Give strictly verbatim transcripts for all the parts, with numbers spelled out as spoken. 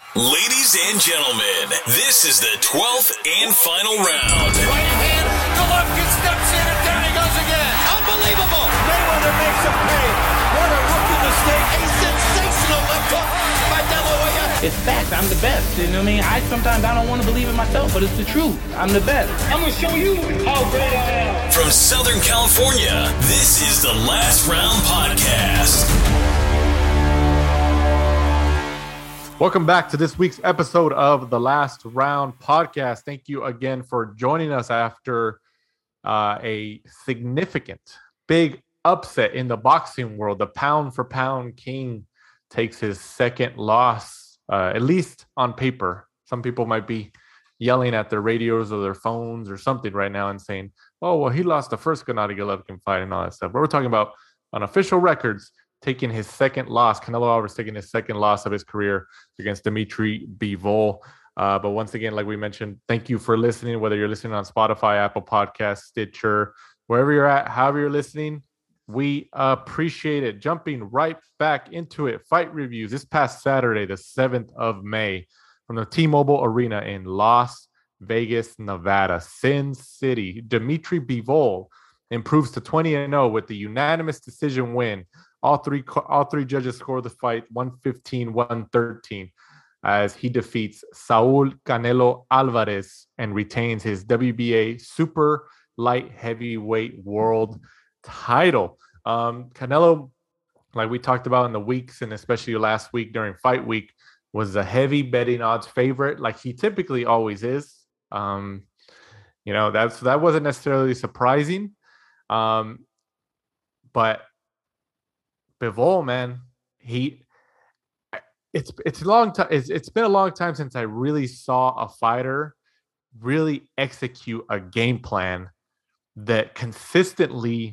Ladies and gentlemen, this is the twelfth and final round. Right hand, Golovkin steps in and down he goes again. Unbelievable. Mayweather makes a pay. What a rookie mistake. A sensational left hook by De La Hoya. It's fact. I'm the best. You know what I mean? I sometimes I don't want to believe it myself, but it's the truth. I'm the best. I'm going to show you how great I am. From Southern California, this is the Last Round Podcast. Welcome back to this week's episode of the Last Round Podcast. Thank you again for joining us after uh, a significant, big upset in the boxing world. The pound for pound king takes his second loss, uh, at least on paper. Some people might be yelling at their radios or their phones or something right now and saying, oh, well, he lost the first Gennady Golovkin fight and all that stuff. But we're talking about on official records, taking his second loss. Canelo Alvarez taking his second loss of his career against Dimitri Bivol. Uh, but once again, like we mentioned, thank you for listening, whether you're listening on Spotify, Apple Podcasts, Stitcher, wherever you're at, however you're listening, we appreciate it. Jumping right back into it, fight reviews this past Saturday, the seventh of May, from the T-Mobile Arena in Las Vegas, Nevada, Sin City. Dimitri Bivol improves to twenty and oh with the unanimous decision win. All three all three judges score the fight one fifteen one thirteen as he defeats Saul Canelo Alvarez and retains his W B A super light heavyweight world title. Um, Canelo, like we talked about in the weeks and especially last week during fight week, was a heavy betting odds favorite like he typically always is. Um, you know, that's that wasn't necessarily surprising. Um, but Bivol, man, he it's it's a long time. It's, it's been a long time since I really saw a fighter really execute a game plan that consistently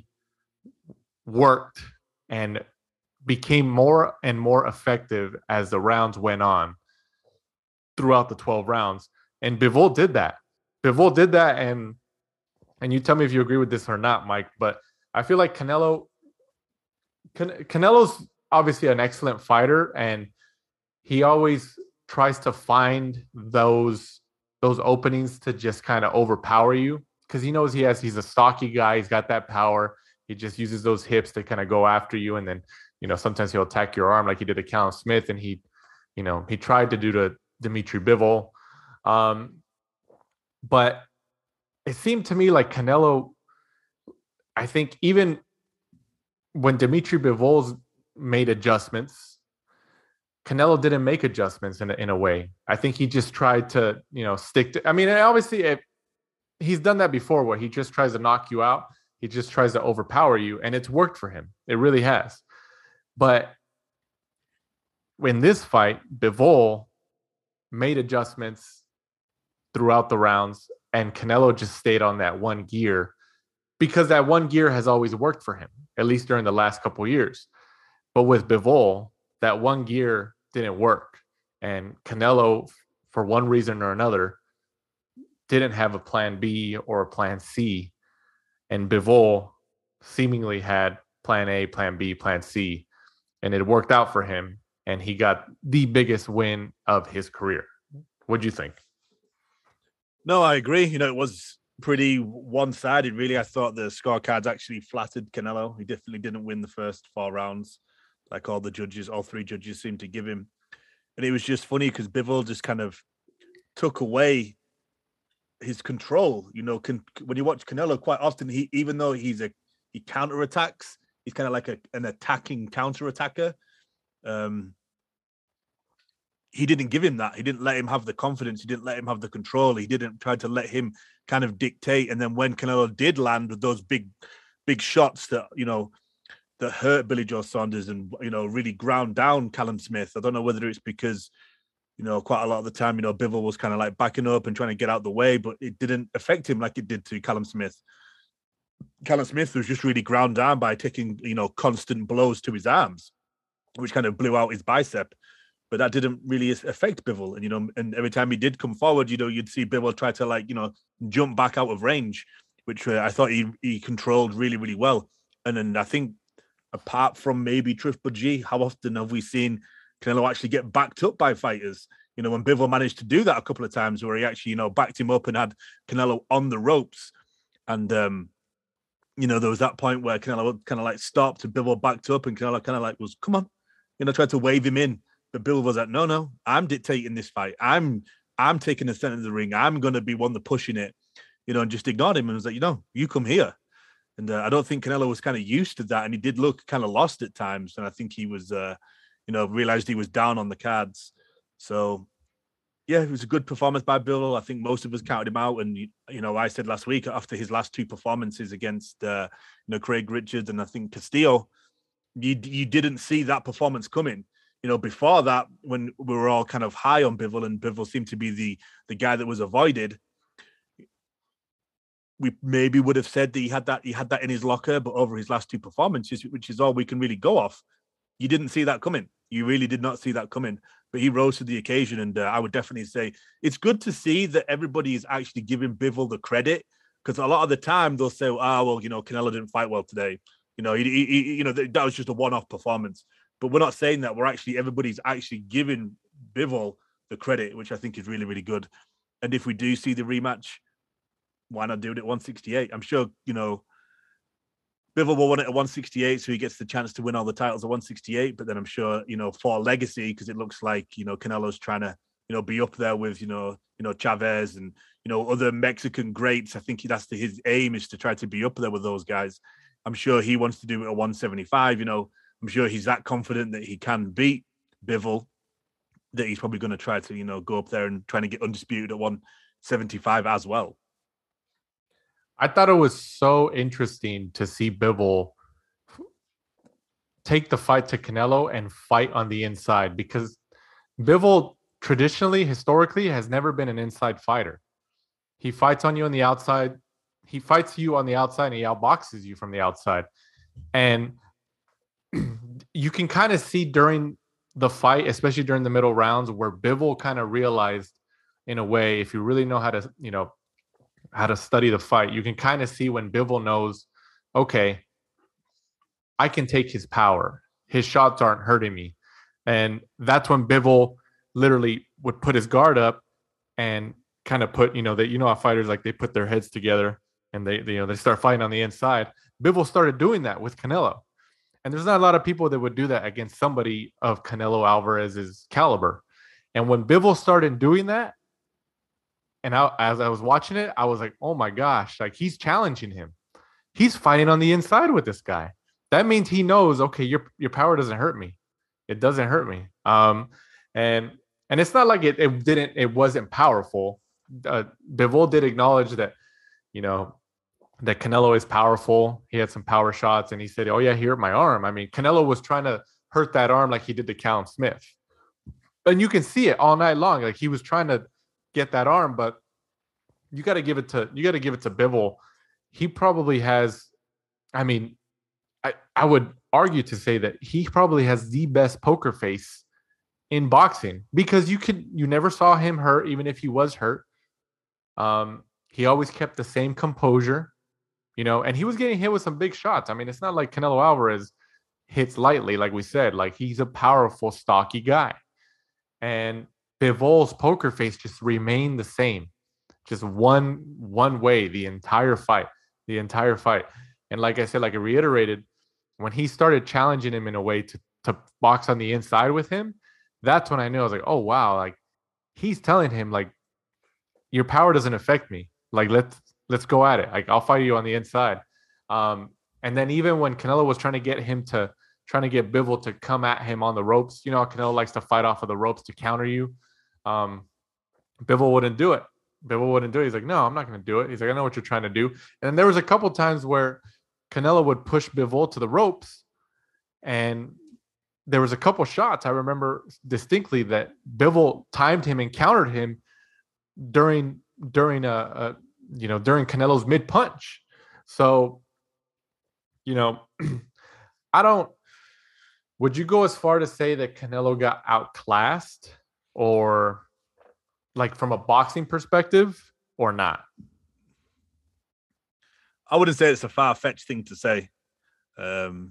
worked and became more and more effective as the rounds went on throughout the twelve rounds. And Bivol did that. Bivol did that, and and you tell me if you agree with this or not, Mike. But I feel like Canelo. Can- Canelo's obviously an excellent fighter, and he always tries to find those those openings to just kind of overpower you because he knows he has he's a stocky guy. He's got that power. He just uses those hips to kind of go after you, and then you know sometimes he'll attack your arm like he did to Callum Smith, and he you know he tried to do to Dimitri Bivol. Um, but it seemed to me like Canelo, I think even when Dimitri Bivol made adjustments, Canelo didn't make adjustments in a, in a way. I think he just tried to, you know, stick to, I mean, obviously it, he's done that before where he just tries to knock you out. He just tries to overpower you, and it's worked for him. It really has. But in this fight, Bivol made adjustments throughout the rounds, and Canelo just stayed on that one gear because that one gear has always worked for him, at least during the last couple of years. But with Bivol, that one gear didn't work. And Canelo, for one reason or another, didn't have a plan B or a plan C. And Bivol seemingly had plan A, plan B, plan C. And it worked out for him. And he got the biggest win of his career. What'd you think? No, I agree. You know, it was pretty one-sided, really. I thought the scorecards actually flattered Canelo. He definitely didn't win the first four rounds, like all the judges, all three judges seemed to give him. And it was just funny because Bivol just kind of took away his control. You know, can, when you watch Canelo, quite often, he even though he's a he counterattacks, he's kind of like a, an attacking counterattacker. Um, he didn't give him that. He didn't let him have the confidence. He didn't let him have the control. He didn't try to let him kind of dictate. And then when Canelo did land with those big, big shots that, you know, that hurt Billy Joe Saunders and, you know, really ground down Callum Smith. I don't know whether it's because, you know, quite a lot of the time, you know, Bivol was kind of like backing up and trying to get out the way, but it didn't affect him like it did to Callum Smith. Callum Smith was just really ground down by taking, you know, constant blows to his arms, which kind of blew out his bicep. But that didn't really affect Bivol. And, you know, and every time he did come forward, you know, you'd see Bivol try to, like, you know, jump back out of range, which uh, I thought he, he controlled really, really well. And then I think apart from maybe Triple G, how often have we seen Canelo actually get backed up by fighters? You know, when Bivol managed to do that a couple of times where he actually, you know, backed him up and had Canelo on the ropes. And, um, you know, there was that point where Canelo kind of like stopped and Bivol backed up and Canelo kind of like was, come on, you know, tried to wave him in. But Bivol was like, no, no, I'm dictating this fight. I'm I'm taking the center of the ring. I'm going to be one that pushing it, you know, and just ignored him and was like, you know, you come here. And uh, I don't think Canelo was kind of used to that. And he did look kind of lost at times. And I think he was, uh, you know, realized he was down on the cards. So, yeah, it was a good performance by Bill. I think most of us counted him out. And, you know, I said last week after his last two performances against, uh, you know, Craig Richards and I think Castillo, you, you didn't see that performance coming. You know, before that, when we were all kind of high on Bivol and Bivol seemed to be the, the guy that was avoided, we maybe would have said that he had that he had that in his locker, but over his last two performances, which is all we can really go off, you didn't see that coming. You really did not see that coming. But he rose to the occasion, and uh, I would definitely say it's good to see that everybody is actually giving Bivol the credit, because a lot of the time they'll say, "Ah, oh, well, you know, Canelo didn't fight well today. You know, he, he, you know, that was just a one-off performance." But we're not saying that. We're actually everybody's actually giving Bivol the credit, which I think is really, really good. And if we do see the rematch, why not do it at one sixty-eight? I'm sure, you know, Bivol will win it at one sixty-eight, so he gets the chance to win all the titles at one sixty-eight. But then I'm sure, you know, for legacy, because it looks like, you know, Canelo's trying to, you know, be up there with, you know, you know, Chavez and, you know, other Mexican greats. I think that's the, his aim is to try to be up there with those guys. I'm sure he wants to do it at one seventy-five. You know, I'm sure he's that confident that he can beat Bivol that he's probably going to try to, you know, go up there and trying to get undisputed at one seventy-five as well. I thought it was so interesting to see Bivol take the fight to Canelo and fight on the inside, because Bivol traditionally, historically, has never been an inside fighter. He fights on you on the outside. He fights you on the outside and he outboxes you from the outside. And you can kind of see during the fight, especially during the middle rounds, where Bivol kind of realized, in a way, if you really know how to, you know, how to study the fight, you can kind of see when Bivol knows, okay, I can take his power. His shots aren't hurting me. And that's when Bivol literally would put his guard up and kind of put, you know, that, you know, how fighters, like, they put their heads together and they, they, you know, they start fighting on the inside. Bivol started doing that with Canelo. And there's not a lot of people that would do that against somebody of Canelo Alvarez's caliber. And when Bivol started doing that, and I, as I was watching it, I was like, oh my gosh, like, he's challenging him. He's fighting on the inside with this guy. That means he knows, okay, your your power doesn't hurt me. It doesn't hurt me. Um, and and it's not like it, it didn't, it wasn't powerful. Uh, Bivol did acknowledge that, you know, that Canelo is powerful. He had some power shots, and he said, oh yeah, he hurt my arm. I mean, Canelo was trying to hurt that arm like he did to Callum Smith. And you can see it all night long. Like, he was trying to get that arm, but you got to give it to you got to give it to Bivol. He probably has, I mean, I, I would argue to say that he probably has the best poker face in boxing, because you could you never saw him hurt, even if he was hurt. Um, he always kept the same composure, you know, and he was getting hit with some big shots. I mean, it's not like Canelo Alvarez hits lightly, like we said. Like, he's a powerful, stocky guy. And Bivol's poker face just remained the same, just one one way the entire fight, the entire fight. And like I said, like I reiterated, when he started challenging him in a way to to box on the inside with him, that's when I knew. I was like, oh wow, like, he's telling him, like, your power doesn't affect me. Like, let's let's go at it. Like, I'll fight you on the inside. Um, and then even when Canelo was trying to get him to trying to get Bivol to come at him on the ropes, you know, Canelo likes to fight off of the ropes to counter you. Um, Bivol wouldn't do it. Bivol wouldn't do it. He's like, no, I'm not going to do it. He's like, I know what you're trying to do. And then there was a couple times where Canelo would push Bivol to the ropes, and there was a couple shots I remember distinctly that Bivol timed him and countered him during during a, a you know during Canelo's mid punch. So, you know, I don't. Would you go as far to say that Canelo got outclassed, or like from a boxing perspective, or not? I wouldn't say it's a far-fetched thing to say. Um,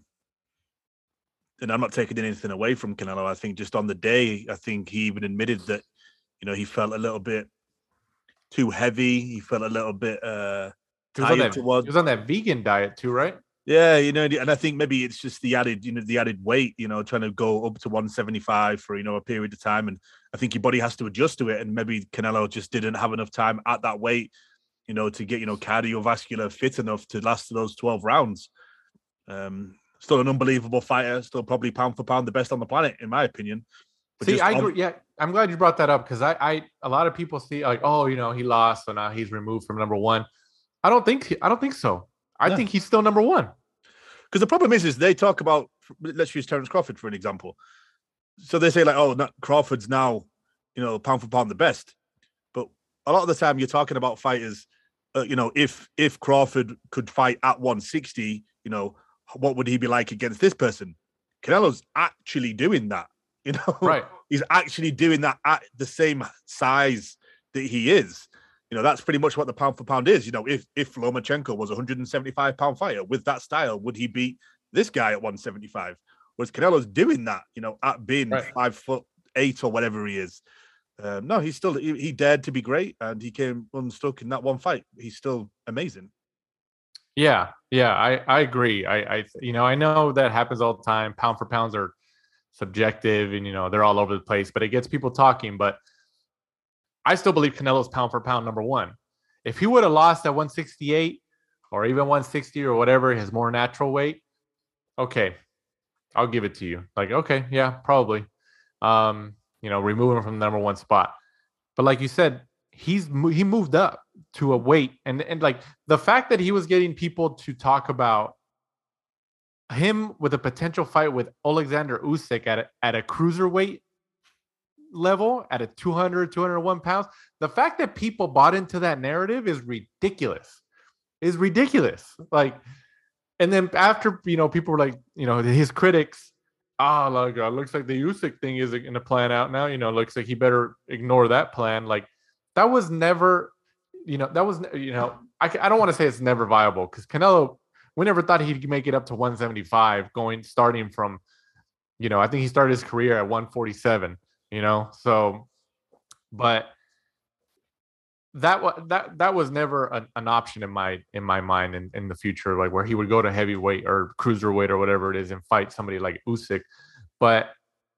and I'm not taking anything away from Canelo. I think just on the day, I think he even admitted that You know, he felt a little bit too heavy. He felt a little bit uh, He was, on tired that, towards. he was on that vegan diet too, right? Yeah, you know, and I think maybe it's just the added, you know, the added weight, you know, trying to go up to one seventy-five for, you know, a period of time. And I think your body has to adjust to it. And maybe Canelo just didn't have enough time at that weight, you know, to get, you know, cardiovascular fit enough to last those twelve rounds. Um, still an unbelievable fighter, still probably pound for pound the best on the planet, in my opinion. But See, I on- agree. Yeah, I'm glad you brought that up because I, I, a lot of people see like, oh, you know, he lost, so now he's removed from number one. I don't think, I don't think so. I No. think he's still number one. Because the problem is, is they talk about, let's use Terence Crawford for an example. So they say like, oh, not, Crawford's now, you know, pound for pound the best. But a lot of the time you're talking about fighters, uh, you know, if if Crawford could fight at one sixty, you know, what would he be like against this person? Canelo's actually doing that, you know, Right. He's actually doing that at the same size that he is. You know, that's pretty much what the pound for pound is. You know, if if Lomachenko was a one seventy-five pound fighter with that style, would he beat this guy at one seventy-five? Whereas Canelo's doing that, you know, at being Right. five foot eight or whatever he is. Um, no, he's still he, he dared to be great, and he came unstuck in that one fight. He's still amazing. Yeah, yeah, I, I agree. I, I, you know, I know that happens all the time. Pound for pounds are subjective, and you know they're all over the place, but it gets people talking. But I still believe Canelo's pound for pound number one. If he would have lost at one sixty-eight or even one sixty or whatever, his more natural weight, okay, I'll give it to you. Like, okay, yeah, probably. Um, you know, remove him from the number one spot. But like you said, he's he moved up to a weight, and and like the fact that he was getting people to talk about him with a potential fight with Alexander Usyk at a, at a cruiserweight level at a two hundred, two hundred one pounds. The fact that people bought into that narrative is ridiculous. Is ridiculous. Like, and then after, you know, people were like, you know, his critics, oh, like, uh, looks like the Usyk thing isn't going to plan out now. You know, looks like he better ignore that plan. Like, that was never, you know, that was, you know, I, I don't want to say it's never viable because Canelo, we never thought he'd make it up to one seventy-five going, starting from, you know, I think he started his career at one forty-seven, you know, so, but that was, that, that was never an, an option in my, in my mind in, in the future, like where he would go to heavyweight or cruiserweight or whatever it is and fight somebody like Usyk. But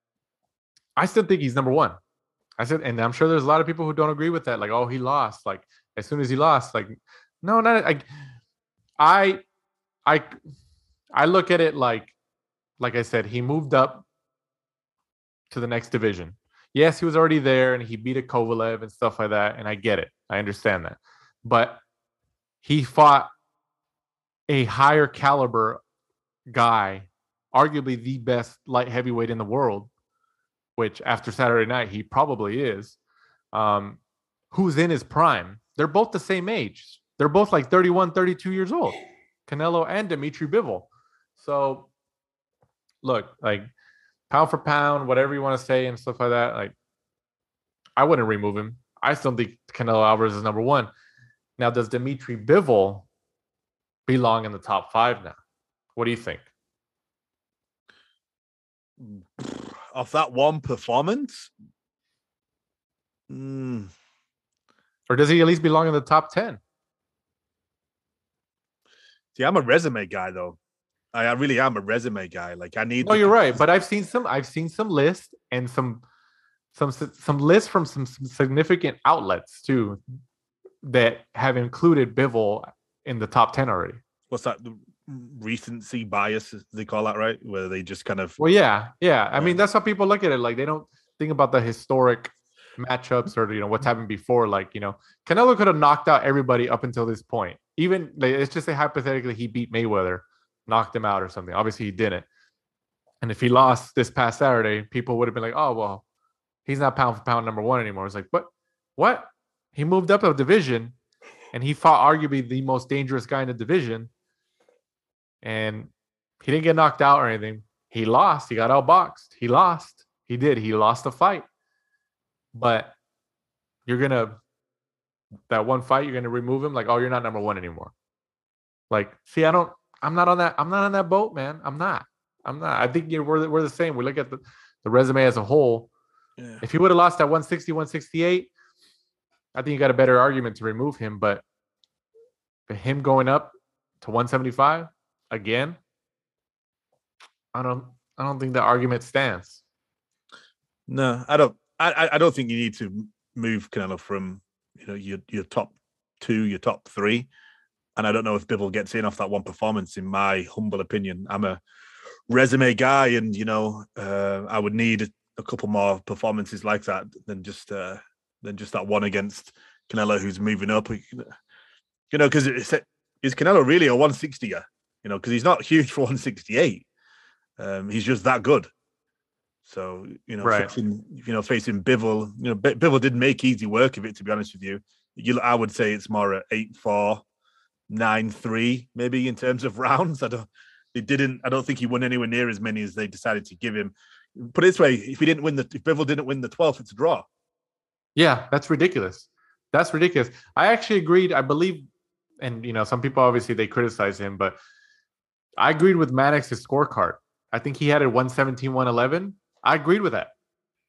I still think he's number one. I said, and I'm sure there's a lot of people who don't agree with that. Like, oh, he lost. Like, as soon as he lost, like, no, not like, I, I, I look at it like, like I said, he moved up to the next division. Yes, he was already there and he beat a Kovalev and stuff like that. And I get it. I understand that. But he fought a higher caliber guy, arguably the best light heavyweight in the world, which after Saturday night, he probably is, um, who's in his prime. They're both the same age. They're both like thirty-one, thirty-two years old, Canelo and Dimitri Bivol. So, look, like, pound for pound, whatever you want to say and stuff like that, like, I wouldn't remove him. I still think Canelo Alvarez is number one. Now, does Dimitri Bivol belong in the top five now? What do you think? Off that one performance? Mm. Or does he at least belong in the top ten? See, I'm a resume guy, though. I, I really am a resume guy. Like, I need. No, the- you're right. But I've seen some. I've seen some lists and some, some, some lists from some, some significant outlets too, that have included Bivol in the top ten already. What's that? The recency bias, they call that, right? Where they just kind of. Well, yeah, yeah. I Yeah. mean, that's how people look at it. Like, they don't think about the historic matchups or, you know, what's happened before. Like, you know, Canelo could have knocked out everybody up until this point. Even, like, let's just say hypothetically he beat Mayweather, knocked him out or something. Obviously he didn't. And if he lost this past Saturday, people would have been like, oh, well, he's not pound for pound number one anymore. It's like, but what? He moved up a division and he fought arguably the most dangerous guy in the division. And he didn't get knocked out or anything. He lost. He got outboxed. He lost. He did. He lost the fight. But you're going to, that one fight, you're going to remove him. Like, oh, you're not number one anymore. Like, see, I don't, I'm not on that. I'm not on that boat, man. I'm not. I'm not. I think you know, we're, we're the same. We look at the, the resume as a whole. Yeah. If he would have lost at one sixty, one sixty-eight, I think you got a better argument to remove him. But him going up to one seventy-five again, I don't I don't think the argument stands. No, I don't. I I don't think you need to move Canelo from you know your your top two, your top three, and I don't know if Bivol gets in off that one performance. In my humble opinion, I'm a resume guy, and you know uh, I would need a couple more performances like that than just uh, than just that one against Canelo, who's moving up. You know, because is Canelo really a one sixty-er? You know, because he's not huge for one sixty-eight. Um, he's just that good. So, you know, right. facing, you know, facing Bivol, you know, Bivol didn't make easy work of it, to be honest with you. you I would say it's more at eight four, nine three, maybe in terms of rounds. I don't, they didn't, I don't think he won anywhere near as many as they decided to give him. Put it this way, if he didn't win the, if Bivol didn't win the twelfth, it's a draw. Yeah, that's ridiculous. That's ridiculous. I actually agreed. I believe, and, you know, some people obviously they criticize him, but I agreed with Maddox's scorecard. I think he had it one seventeen, one eleven. I agreed with that.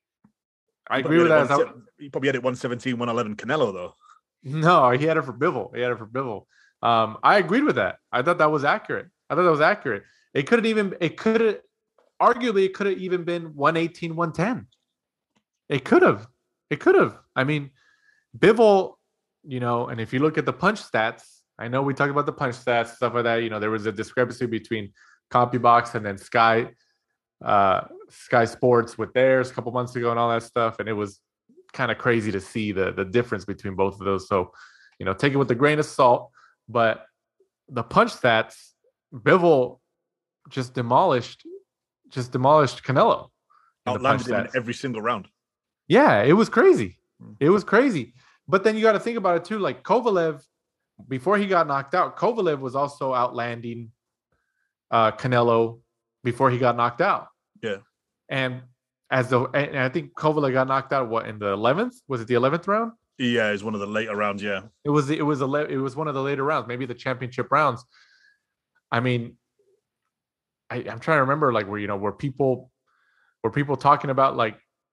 I agree with that. One, he probably had it one seventeen, one eleven Canelo, though. No, he had it for Bivol. He had it for Bivol. Um, I agreed with that. I thought that was accurate. I thought that was accurate. It could have even, it could have, arguably, it could have even been one eighteen, one ten. It could have. It could have. I mean, Bivol, you know, and if you look at the punch stats, I know we talked about the punch stats, stuff like that. You know, there was a discrepancy between CompuBox and then Sky, uh, Sky Sports with theirs a couple months ago and all that stuff. And it was kind of crazy to see the the difference between both of those. So, you know, take it with a grain of salt. But the punch stats, Bivol just demolished, just demolished Canelo. Outlanded him in every single round. Yeah, it was crazy. It was crazy. But then you got to think about it too. Like Kovalev, before he got knocked out, Kovalev was also outlanding uh, Canelo before he got knocked out. Yeah. And as the, and I think Kovalev got knocked out, what, in the eleventh? Was it the eleventh round? Yeah, it was one of the later rounds. Yeah. It was, it was, a, it was one of the later rounds, maybe the championship rounds. I mean, I, I'm trying to remember, like, where, you know, were people, were people talking about, like,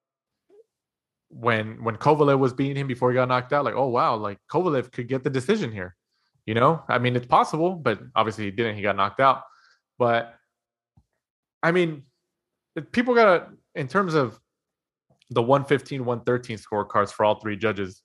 when when Kovalev was beating him before he got knocked out, like, oh wow, like Kovalev could get the decision here. You know, I mean, it's possible, but obviously he didn't. He got knocked out. But I mean, people gotta, in terms of the one fifteen, one thirteen scorecards for all three judges,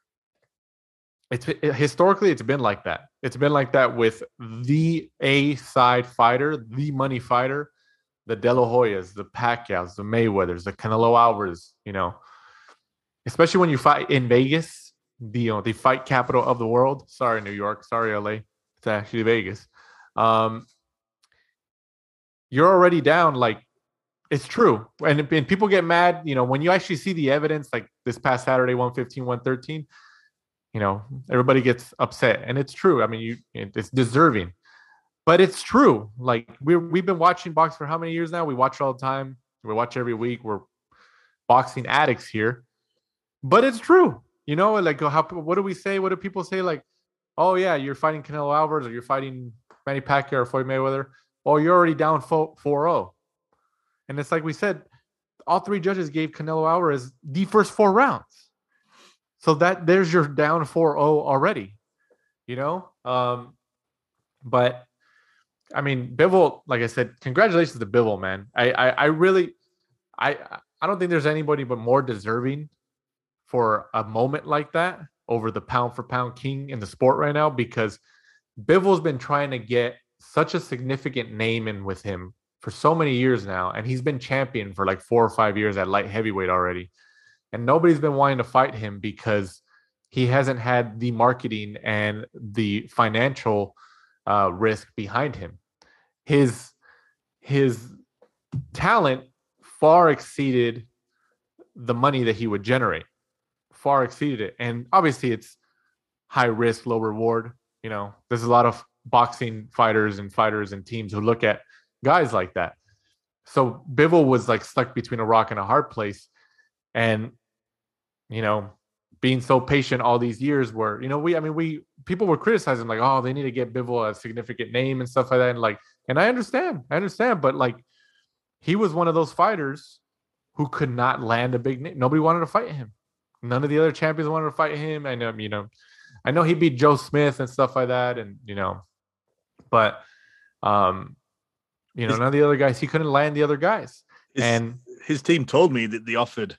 it's it, historically it's been like that. It's been like that with the A side fighter, the money fighter, the De La Hoyas, the Pacquiaos, the Mayweathers, the Canelo Alvarez, you know. Especially when you fight in Vegas, the you know, the fight capital of the world. Sorry, New York. Sorry, L A. It's actually Vegas. Um, you're already down. Like, it's true. And, and people get mad, you know, when you actually see the evidence, like this past Saturday, one fifteen, one thirteen, you know, everybody gets upset. And it's true. I mean, you it's deserving. But it's true. Like, we're, we've been watching box for how many years now? We watch all the time. We watch every week. We're boxing addicts here. But it's true, you know, like, how, what do we say? What do people say? Like, oh, yeah, you're fighting Canelo Alvarez, or you're fighting Manny Pacquiao or Floyd Mayweather, or you're already down four oh. And it's like we said, all three judges gave Canelo Alvarez the first four rounds. So that there's your down four oh already, you know? Um, but, I mean, Bivol, like I said, congratulations to Bivol, man. I, I, I really, I, I don't think there's anybody but more deserving for a moment like that over the pound for pound king in the sport right now, because Bivol's been trying to get such a significant name in with him for so many years now. And he's been champion for like four or five years at light heavyweight already. And nobody's been wanting to fight him because he hasn't had the marketing and the financial uh, risk behind him. His, his talent far exceeded the money that he would generate. Far exceeded it. And obviously it's high risk, low reward. You know, there's a lot of boxing fighters and fighters and teams who look at guys like that. So Bivol was like stuck between a rock and a hard place. And, you know, being so patient all these years where, you know, we, I mean, we, people were criticizing like, oh, they need to get Bivol a significant name and stuff like that. And like, and I understand, I understand, but like, he was one of those fighters who could not land a big name. Nobody wanted to fight him. None of the other champions wanted to fight him. I know, you know, I know he beat Joe Smith and stuff like that, and you know, but um, you know, his, none of the other guys, he couldn't land the other guys. His, and his team told me that they offered,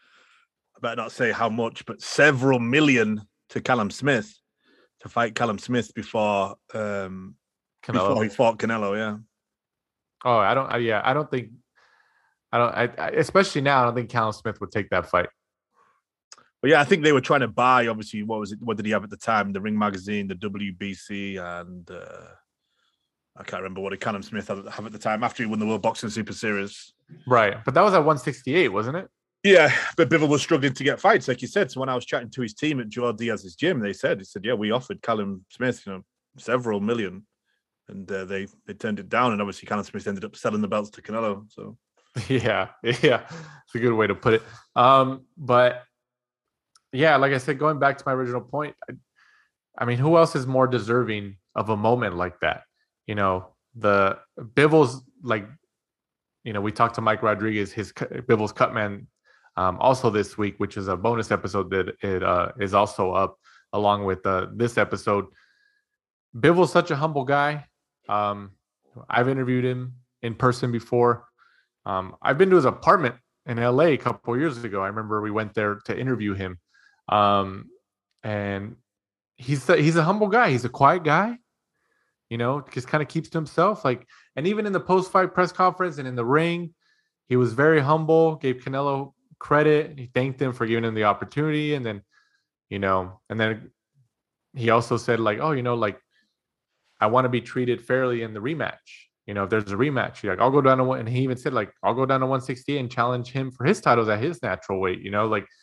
I better not say how much, but several million to Callum Smith to fight Callum Smith before um Canelo. before he fought Canelo. Yeah. Oh, I don't. Yeah, I don't think. I don't. I, I especially now, I don't think Callum Smith would take that fight. But yeah, I think they were trying to buy. Obviously, what was it? What did he have at the time? The Ring Magazine, the W B C, and uh, I can't remember what did Callum Smith have at the time after he won the World Boxing Super Series. Right, but that was at one sixty-eight, wasn't it? Yeah, but Bivol was struggling to get fights, like you said. So when I was chatting to his team at Joe Diaz's gym, they said, "He said, yeah, we offered Callum Smith, you know, several million, and uh, they they turned it down. And obviously, Callum Smith ended up selling the belts to Canelo. So yeah, yeah, it's a good way to put it. Um, but yeah, like I said, going back to my original point, I, I mean, who else is more deserving of a moment like that? You know, the Bivol's like, you know, we talked to Mike Rodriguez, his Bivol's Cutman, um, also this week, which is a bonus episode that it uh, is also up along with uh, this episode. Bivol's such a humble guy. Um, I've interviewed him in person before. Um, I've been to his apartment in L A a couple of years ago. I remember we went there to interview him. Um, and he's a, he's a humble guy. He's a quiet guy, you know, just kind of keeps to himself. Like, and even in the post-fight press conference and in the ring, he was very humble, gave Canelo credit. He thanked him for giving him the opportunity. And then, you know, and then he also said like, oh, you know, like, I want to be treated fairly in the rematch. You know, if there's a rematch, like I'll go down to one. And he even said like, I'll go down to one sixty and challenge him for his titles at his natural weight, you know, like,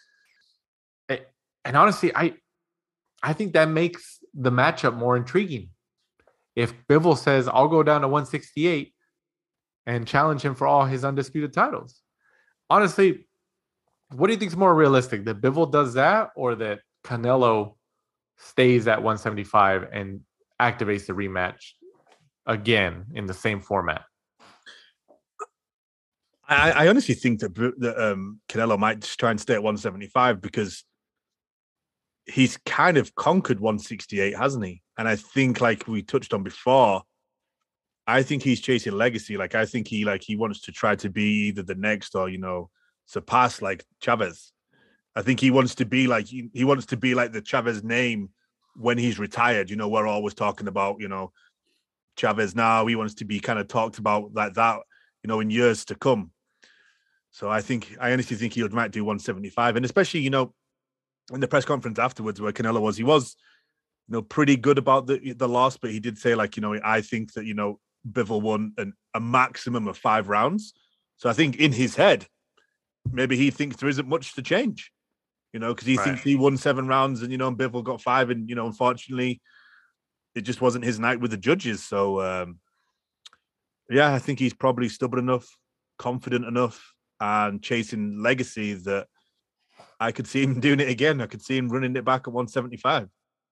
and honestly, I, I think that makes the matchup more intriguing. If Bivol says, I'll go down to one sixty-eight and challenge him for all his undisputed titles. Honestly, what do you think is more realistic? That Bivol does that or that Canelo stays at one seventy-five and activates the rematch again in the same format? I, I honestly think that, that um, Canelo might just try and stay at one seventy-five because he's kind of conquered one sixty-eight, hasn't he? And I think, like we touched on before, I think he's chasing legacy. Like, I think he like he wants to try to be either the next or, you know, surpass like Chavez. I think he wants to be like he, he wants to be like the Chavez name when he's retired. You know, we're always talking about, you know, Chavez now. He wants to be kind of talked about like that, you know, in years to come. So I think I honestly think he might do one seventy-five, and especially, you know, in the press conference afterwards where Canelo was, he was, you know, pretty good about the the loss, but he did say like, you know, I think that, you know, Bivol won an, a maximum of five rounds. So I think in his head, maybe he thinks there isn't much to change, you know, because he right. thinks he won seven rounds and, you know, and Bivol got five. And, you know, unfortunately, it just wasn't his night with the judges. So, um, yeah, I think he's probably stubborn enough, confident enough, and chasing legacy that I could see him doing it again. I could see him running it back at one seventy-five.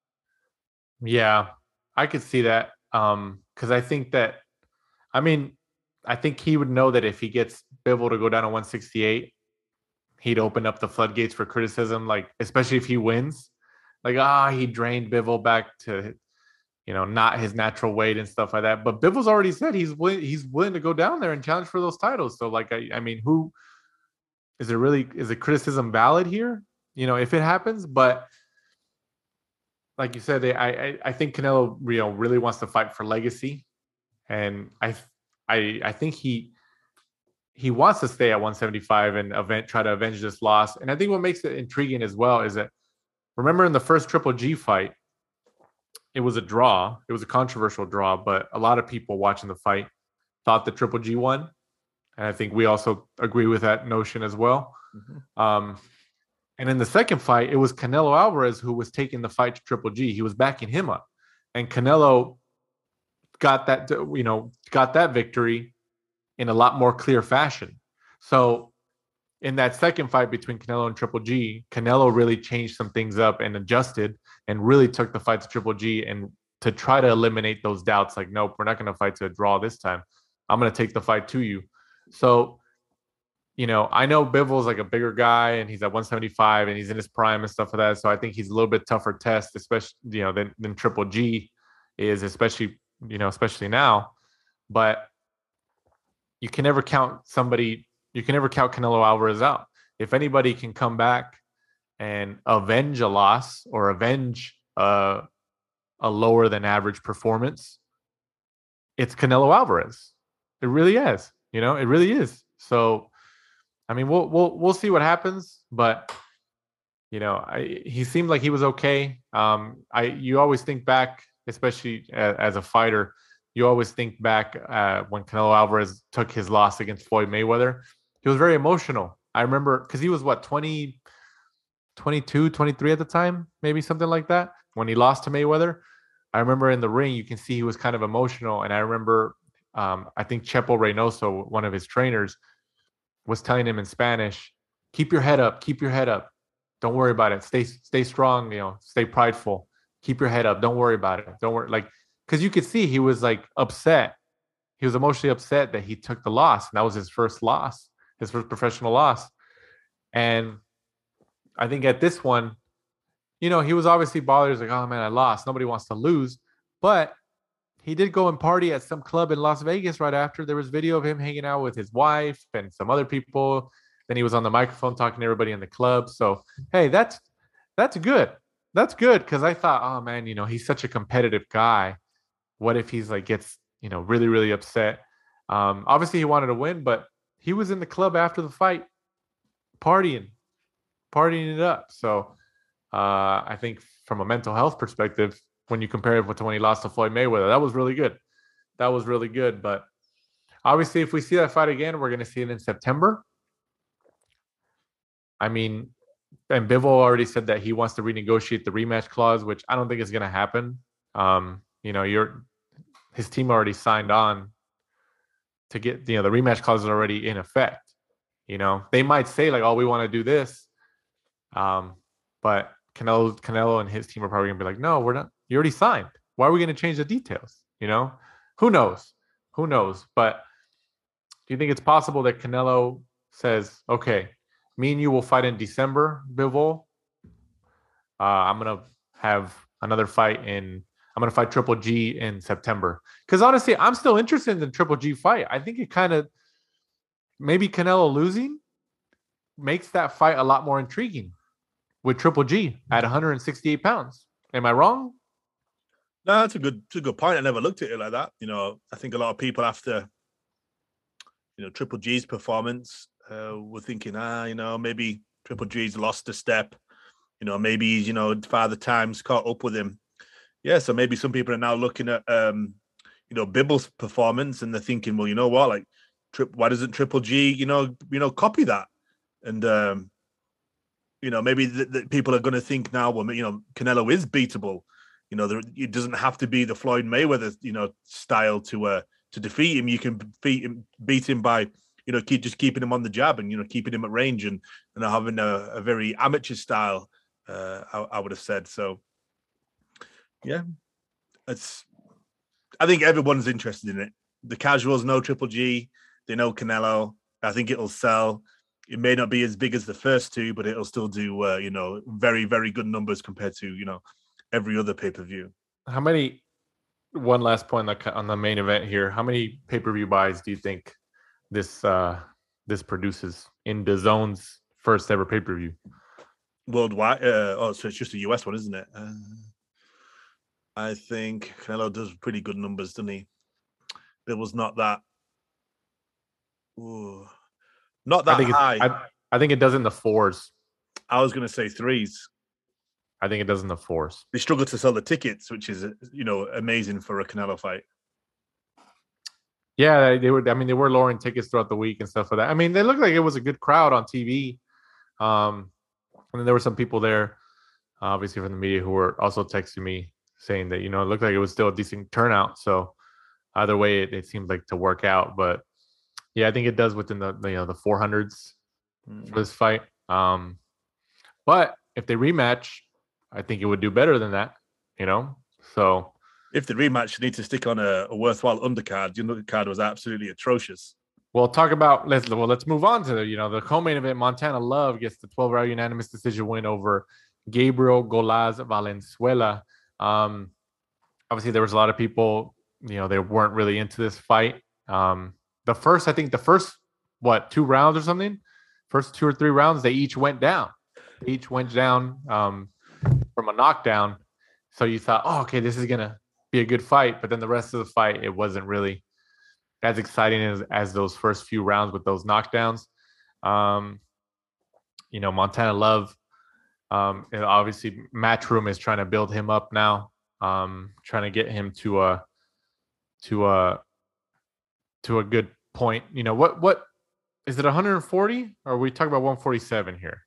Yeah, I could see that. Um, because I think that, I mean, I think he would know that if he gets Bivol to go down to one sixty-eight, he'd open up the floodgates for criticism, like, especially if he wins. Like, ah, he drained Bivol back to, you know, not his natural weight and stuff like that. But Bivol's already said he's willing, he's willing to go down there and challenge for those titles. So, like, I, I mean, who is it really, is the criticism valid here? You know, if it happens, but like you said, I, I, I think Canelo, you know, really wants to fight for legacy. And I, I, I think he, he wants to stay at one seventy-five and event, try to avenge this loss. And I think what makes it intriguing as well is that, remember in the first Triple G fight, it was a draw. It was a controversial draw, but a lot of people watching the fight thought that Triple G won. And I think we also agree with that notion as well. Mm-hmm. Um, and in the second fight, it was Canelo Alvarez who was taking the fight to Triple G. He was backing him up. And Canelo got that, you know, got that victory in a lot more clear fashion. So in that second fight between Canelo and Triple G, Canelo really changed some things up and adjusted and really took the fight to Triple G and to try to eliminate those doubts. Like, nope, we're not going to fight to a draw this time. I'm going to take the fight to you. So, you know, I know Bivol is like a bigger guy and he's at one seventy-five and he's in his prime and stuff like that. So I think he's a little bit tougher test, especially, you know, than, than Triple G is, especially, you know, especially now. But you can never count somebody, you can never count Canelo Alvarez out. If anybody can come back and avenge a loss or avenge uh, a lower than average performance, it's Canelo Alvarez. It really is. You know, it really is. So, I mean, we'll we'll we'll see what happens, but you know, I, he seemed like he was okay. Um, I you always think back, especially as, as a fighter, you always think back uh, when Canelo Alvarez took his loss against Floyd Mayweather. He was very emotional. I remember because he was what twenty, twenty-two, twenty-three at the time, maybe something like that when he lost to Mayweather. I remember in the ring, you can see he was kind of emotional, and I remember um, I think Chepo Reynoso, one of his trainers, was telling him in Spanish, keep your head up, keep your head up. Don't worry about it. Stay, stay strong, you know, stay prideful. Keep your head up. Don't worry about it. Don't worry. Like, because you could see he was like upset. He was emotionally upset that he took the loss. And that was his first loss, his first professional loss. And I think at this one, you know, he was obviously bothered. He's like, oh man, I lost. Nobody wants to lose. But he did go and party at some club in Las Vegas right after. There was video of him hanging out with his wife and some other people. Then he was on the microphone talking to everybody in the club. So, hey, that's that's good. That's good because I thought, oh, man, you know, he's such a competitive guy. What if he's like gets, you know, really, really upset? Um, obviously, he wanted to win, but he was in the club after the fight partying, partying it up. So uh, I think from a mental health perspective, when you compare it with when he lost to Floyd Mayweather, that was really good. That was really good. But obviously, if we see that fight again, we're going to see it in September. I mean, and Bivol already said that he wants to renegotiate the rematch clause, which I don't think is going to happen. Um, you know, you're his team already signed on to get, you know, the rematch clause is already in effect. You know, they might say like, oh, we want to do this. Um, but Canelo, Canelo and his team are probably going to be like, no, we're not. You already signed. Why are we going to change the details? You know, who knows? Who knows? But do you think it's possible that Canelo says, okay, me and you will fight in December, Bivol. Uh, I'm going to have another fight in, I'm going to fight Triple G in September. Because honestly, I'm still interested in the Triple G fight. I think it kind of, maybe Canelo losing makes that fight a lot more intriguing with Triple G at one hundred sixty-eight pounds. Am I wrong? No, that's a good, that's a good point. I never looked at it like that. You know, I think a lot of people after, you know, Triple G's performance uh, were thinking, ah, you know, maybe Triple G's lost a step. You know, maybe, you know, Father Time's caught up with him. Yeah, so maybe some people are now looking at, um, you know, Bibble's performance and they're thinking, well, you know what, like, trip, why doesn't Triple G, you know, you know, copy that? And, um, you know, maybe the, the people are going to think now, well, you know, Canelo is beatable. You know, there, it doesn't have to be the Floyd Mayweather, you know, style to uh, to defeat him. You can beat him, beat him by, you know, keep just keeping him on the jab and, you know, keeping him at range and and having a, a very amateur style. Uh, I, I would have said so. Yeah, it's. I think everyone's interested in it. The casuals know Triple G. They know Canelo. I think it'll sell. It may not be as big as the first two, but it'll still do, uh, you know, very, very good numbers compared to, you know, every other pay-per-view. How many, one last point on the, on the main event here, how many pay-per-view buys do you think this uh, this produces in DAZN's first ever pay-per-view? Worldwide? Uh, oh, so it's just a U S one, isn't it? Uh, I think Canelo does pretty good numbers, doesn't he? It was not that... Ooh. Not that I think high. I, I think it does in the fours. I was going to say threes. I think it does in the fours. They struggle to sell the tickets, which is, you know, amazing for a Canelo fight. Yeah, they were. I mean, they were lowering tickets throughout the week and stuff like that. I mean, they looked like it was a good crowd on T V. Um, and then there were some people there, obviously from the media, who were also texting me saying that, you know, it looked like it was still a decent turnout. So either way, it, it seemed like to work out. But yeah, I think it does within the, the you know the four hundreds mm. for this fight. Um, but if they rematch, I think it would do better than that. You know, so if the rematch, you need to stick on a, a worthwhile undercard. The undercard was absolutely atrocious. We'll talk about let's well let's move on to the you know the co-main event. Montana Love gets the twelve round unanimous decision win over Gabriel Golaz Valenzuela. Um, obviously, there was a lot of people you know they weren't really into this fight. Um, the first, I think, the first what two rounds or something, first two or three rounds, they each went down. They each went down um, from a knockdown. So you thought, oh, okay, this is gonna be a good fight. But then the rest of the fight, it wasn't really as exciting as, as those first few rounds with those knockdowns. Um, you know, Montana Love, um, and obviously Matchroom is trying to build him up now, um, trying to get him to a to a to a good point. You know, what what is it one forty or are we talking about one forty-seven here?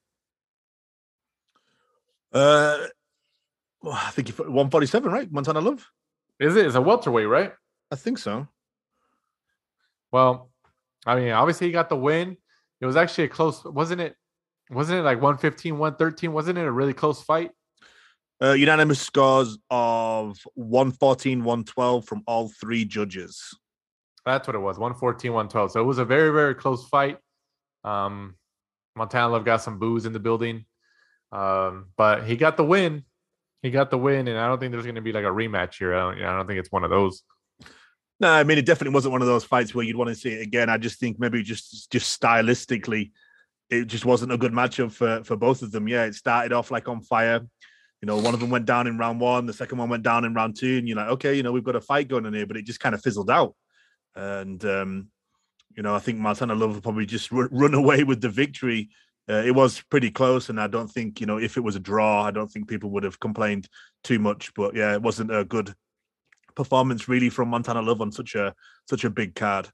Uh, well, I think one forty-seven, right? Montana Love. Is it? It's a welterweight, right? I think so. Well, I mean, obviously he got the win. It was actually a close, wasn't it? Wasn't it like one fifteen, one thirteen? Wasn't it a really close fight? Uh, unanimous scores of one fourteen, one twelve from all three judges. That's what it was, one fourteen, one twelve. So it was a very, very close fight. Um, Montana Love got some boos in the building. Um, but he got the win. He got the win, and I don't think there's going to be like a rematch here. I don't, I don't think it's one of those. No, I mean, it definitely wasn't one of those fights where you'd want to see it again. I just think maybe just just stylistically, it just wasn't a good matchup for, for both of them. Yeah, it started off like on fire. You know, one of them went down in round one. The second one went down in round two. And you're like, okay, you know, we've got a fight going on here, but it just kind of fizzled out. And, um, you know, I think Montana Love will probably just run, run away with the victory. Uh, it was pretty close. And I don't think, you know, if it was a draw, I don't think people would have complained too much. But yeah, it wasn't a good performance really from Montana Love on such a such a big card.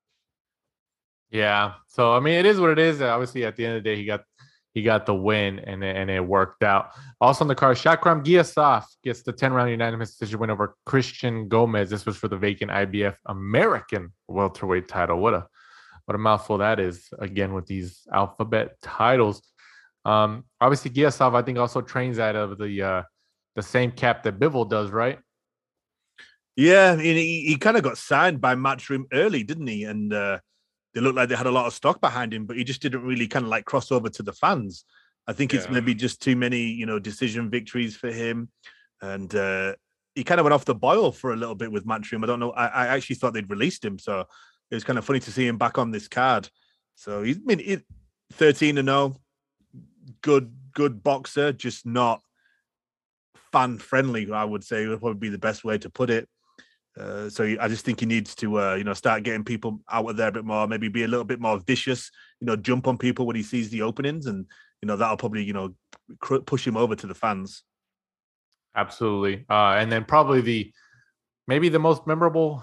Yeah. So I mean, it is what it is. Obviously, at the end of the day, he got he got the win, and and it worked out. Also on the card, Shakram Giasov gets the ten round unanimous decision win over Christian Gomez. This was for the vacant I B F American welterweight title. What a what a mouthful that is. Again with these alphabet titles. Um, obviously, Giasov I think also trains out of the uh, the same camp that Bivol does, right? Yeah, he, he kind of got signed by Matchroom early, didn't he? And uh, they looked like they had a lot of stock behind him, but he just didn't really kind of like cross over to the fans. I think it's yeah. maybe just too many, you know, decision victories for him. And uh, he kind of went off the boil for a little bit with Matchroom. I don't know. I, I actually thought they'd released him. So it was kind of funny to see him back on this card. So he's I mean, it, thirteen and oh, good, good boxer, just not fan friendly, I would say would probably be the best way to put it. Uh, so I just think he needs to, uh, you know, start getting people out of there a bit more, maybe be a little bit more vicious, you know, jump on people when he sees the openings. And, you know, that'll probably, you know, cr- push him over to the fans. Absolutely. Uh, and then probably the, maybe the most memorable,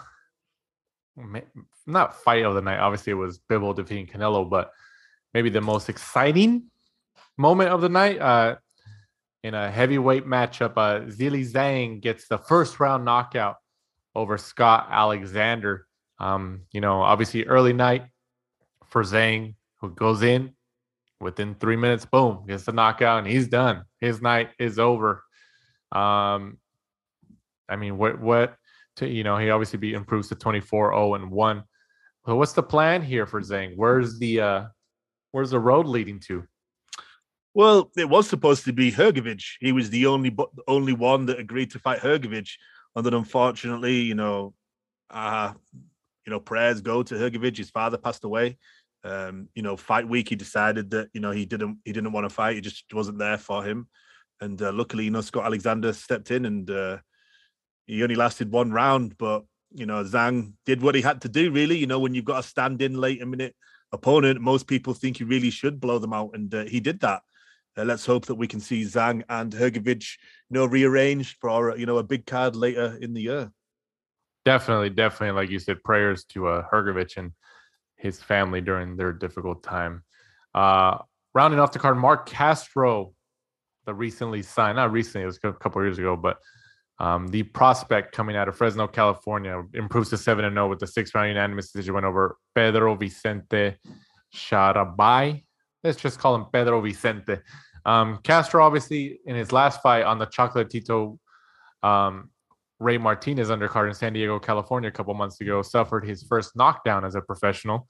not fight of the night. Obviously it was Bivol defeating Canelo, but maybe the most exciting moment of the night uh, in a heavyweight matchup. Uh, Zhilei Zhang gets the first round knockout over Scott Alexander. Um, you know, obviously early night for Zhang, who goes in within three minutes, boom, gets the knockout, and he's done. His night is over. Um, I mean, what, what, to, you know, he obviously be improves to twenty-four oh and one. So what's the plan here for Zhang? Where's the, uh, where's the road leading to? Well, it was supposed to be Hrgovic. He was the only, only one that agreed to fight Hrgovic. And then, unfortunately, you know, uh, you know, prayers go to Hrgovic. His father passed away. Um, you know, fight week, he decided that you know he didn't he didn't want to fight. It just wasn't there for him. And uh, luckily, you know, Scott Alexander stepped in, and uh, he only lasted one round. But you know, Zhang did what he had to do. Really, you know, when you've got a stand-in late a minute opponent, most people think you really should blow them out, and uh, he did that. Uh, let's hope that we can see Zhang and Hrgovic, you know, rearranged for, you know, a big card later in the year. Definitely, definitely. Like you said, prayers to uh, Hrgovic and his family during their difficult time. Uh, rounding off the card, Mark Castro, the recently signed, not recently, it was a couple of years ago, but um, the prospect coming out of Fresno, California, improves to seven and oh with the six round unanimous decision win over Pedro Vicente Sharabay. Let's just call him Pedro Vicente. Um, Castro, obviously, in his last fight on the Chocolatito um, Ray Martinez undercard in San Diego, California, a couple months ago, suffered his first knockdown as a professional.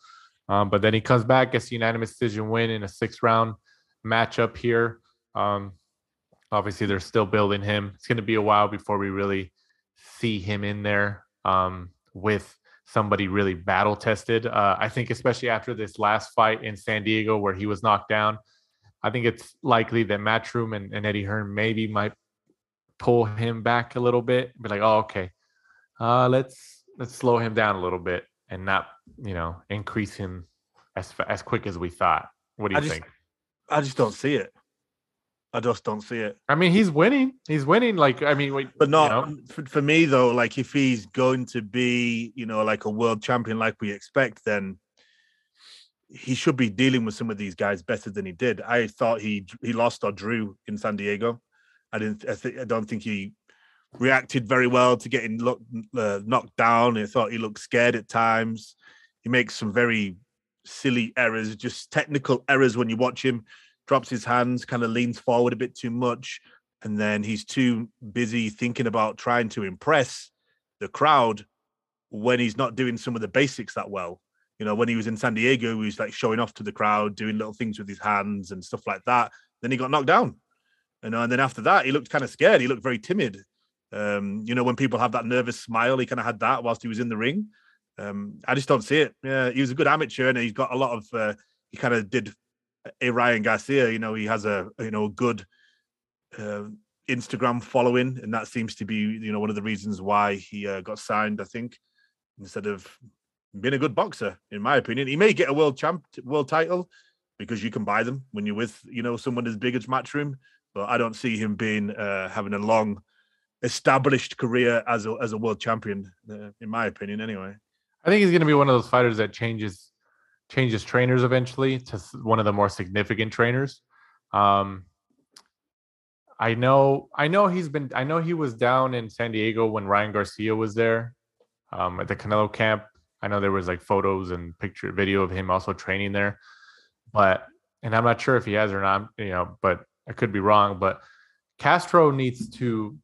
Um, but then he comes back, gets a unanimous decision win in a six round matchup here. Um, obviously, they're still building him. It's going to be a while before we really see him in there um, with somebody really battle tested. Uh, I think, especially after this last fight in San Diego where he was knocked down, I think it's likely that Matchroom and, and Eddie Hearn maybe might pull him back a little bit. Be like, oh, okay, uh, let's let's slow him down a little bit and not, you know, increase him as as quick as we thought. What do you I just, think? I just don't see it. I just don't see it. I mean, he's winning. He's winning. Like, I mean, wait, But not you know? for, for me though. Like, if he's going to be, you know, like a world champion, like we expect, then he should be dealing with some of these guys better than he did. I thought he he lost or drew in San Diego. I didn't. I, th- I don't think he reacted very well to getting look, uh, knocked down. I thought he looked scared at times. He makes some very silly errors, just technical errors when you watch him. Drops his hands, kind of leans forward a bit too much, and then he's too busy thinking about trying to impress the crowd when he's not doing some of the basics that well. You know, when he was in San Diego, he was like showing off to the crowd, doing little things with his hands and stuff like that. Then he got knocked down. You know, and then after that, he looked kind of scared. He looked very timid. Um, you know, when people have that nervous smile, he kind of had that whilst he was in the ring. Um, I just don't see it. Yeah, he was a good amateur, and he's got a lot of. Uh, he kind of did a Ryan Garcia. You know, he has a you know a good uh, Instagram following, and that seems to be you know one of the reasons why he uh, got signed. I think instead of being a good boxer, in my opinion, he may get a world champ, world title because you can buy them when you're with you know someone as big as Matchroom. But I don't see him being uh, having a long established career as a as a world champion, uh, in my opinion, anyway. I think he's going to be one of those fighters that changes changes trainers eventually to one of the more significant trainers. Um, I know, I know he's been, I know he was down in San Diego when Ryan Garcia was there um, at the Canelo camp. I know there was like photos and picture video of him also training there, but, and I'm not sure if he has or not, you know, but I could be wrong, but Castro needs to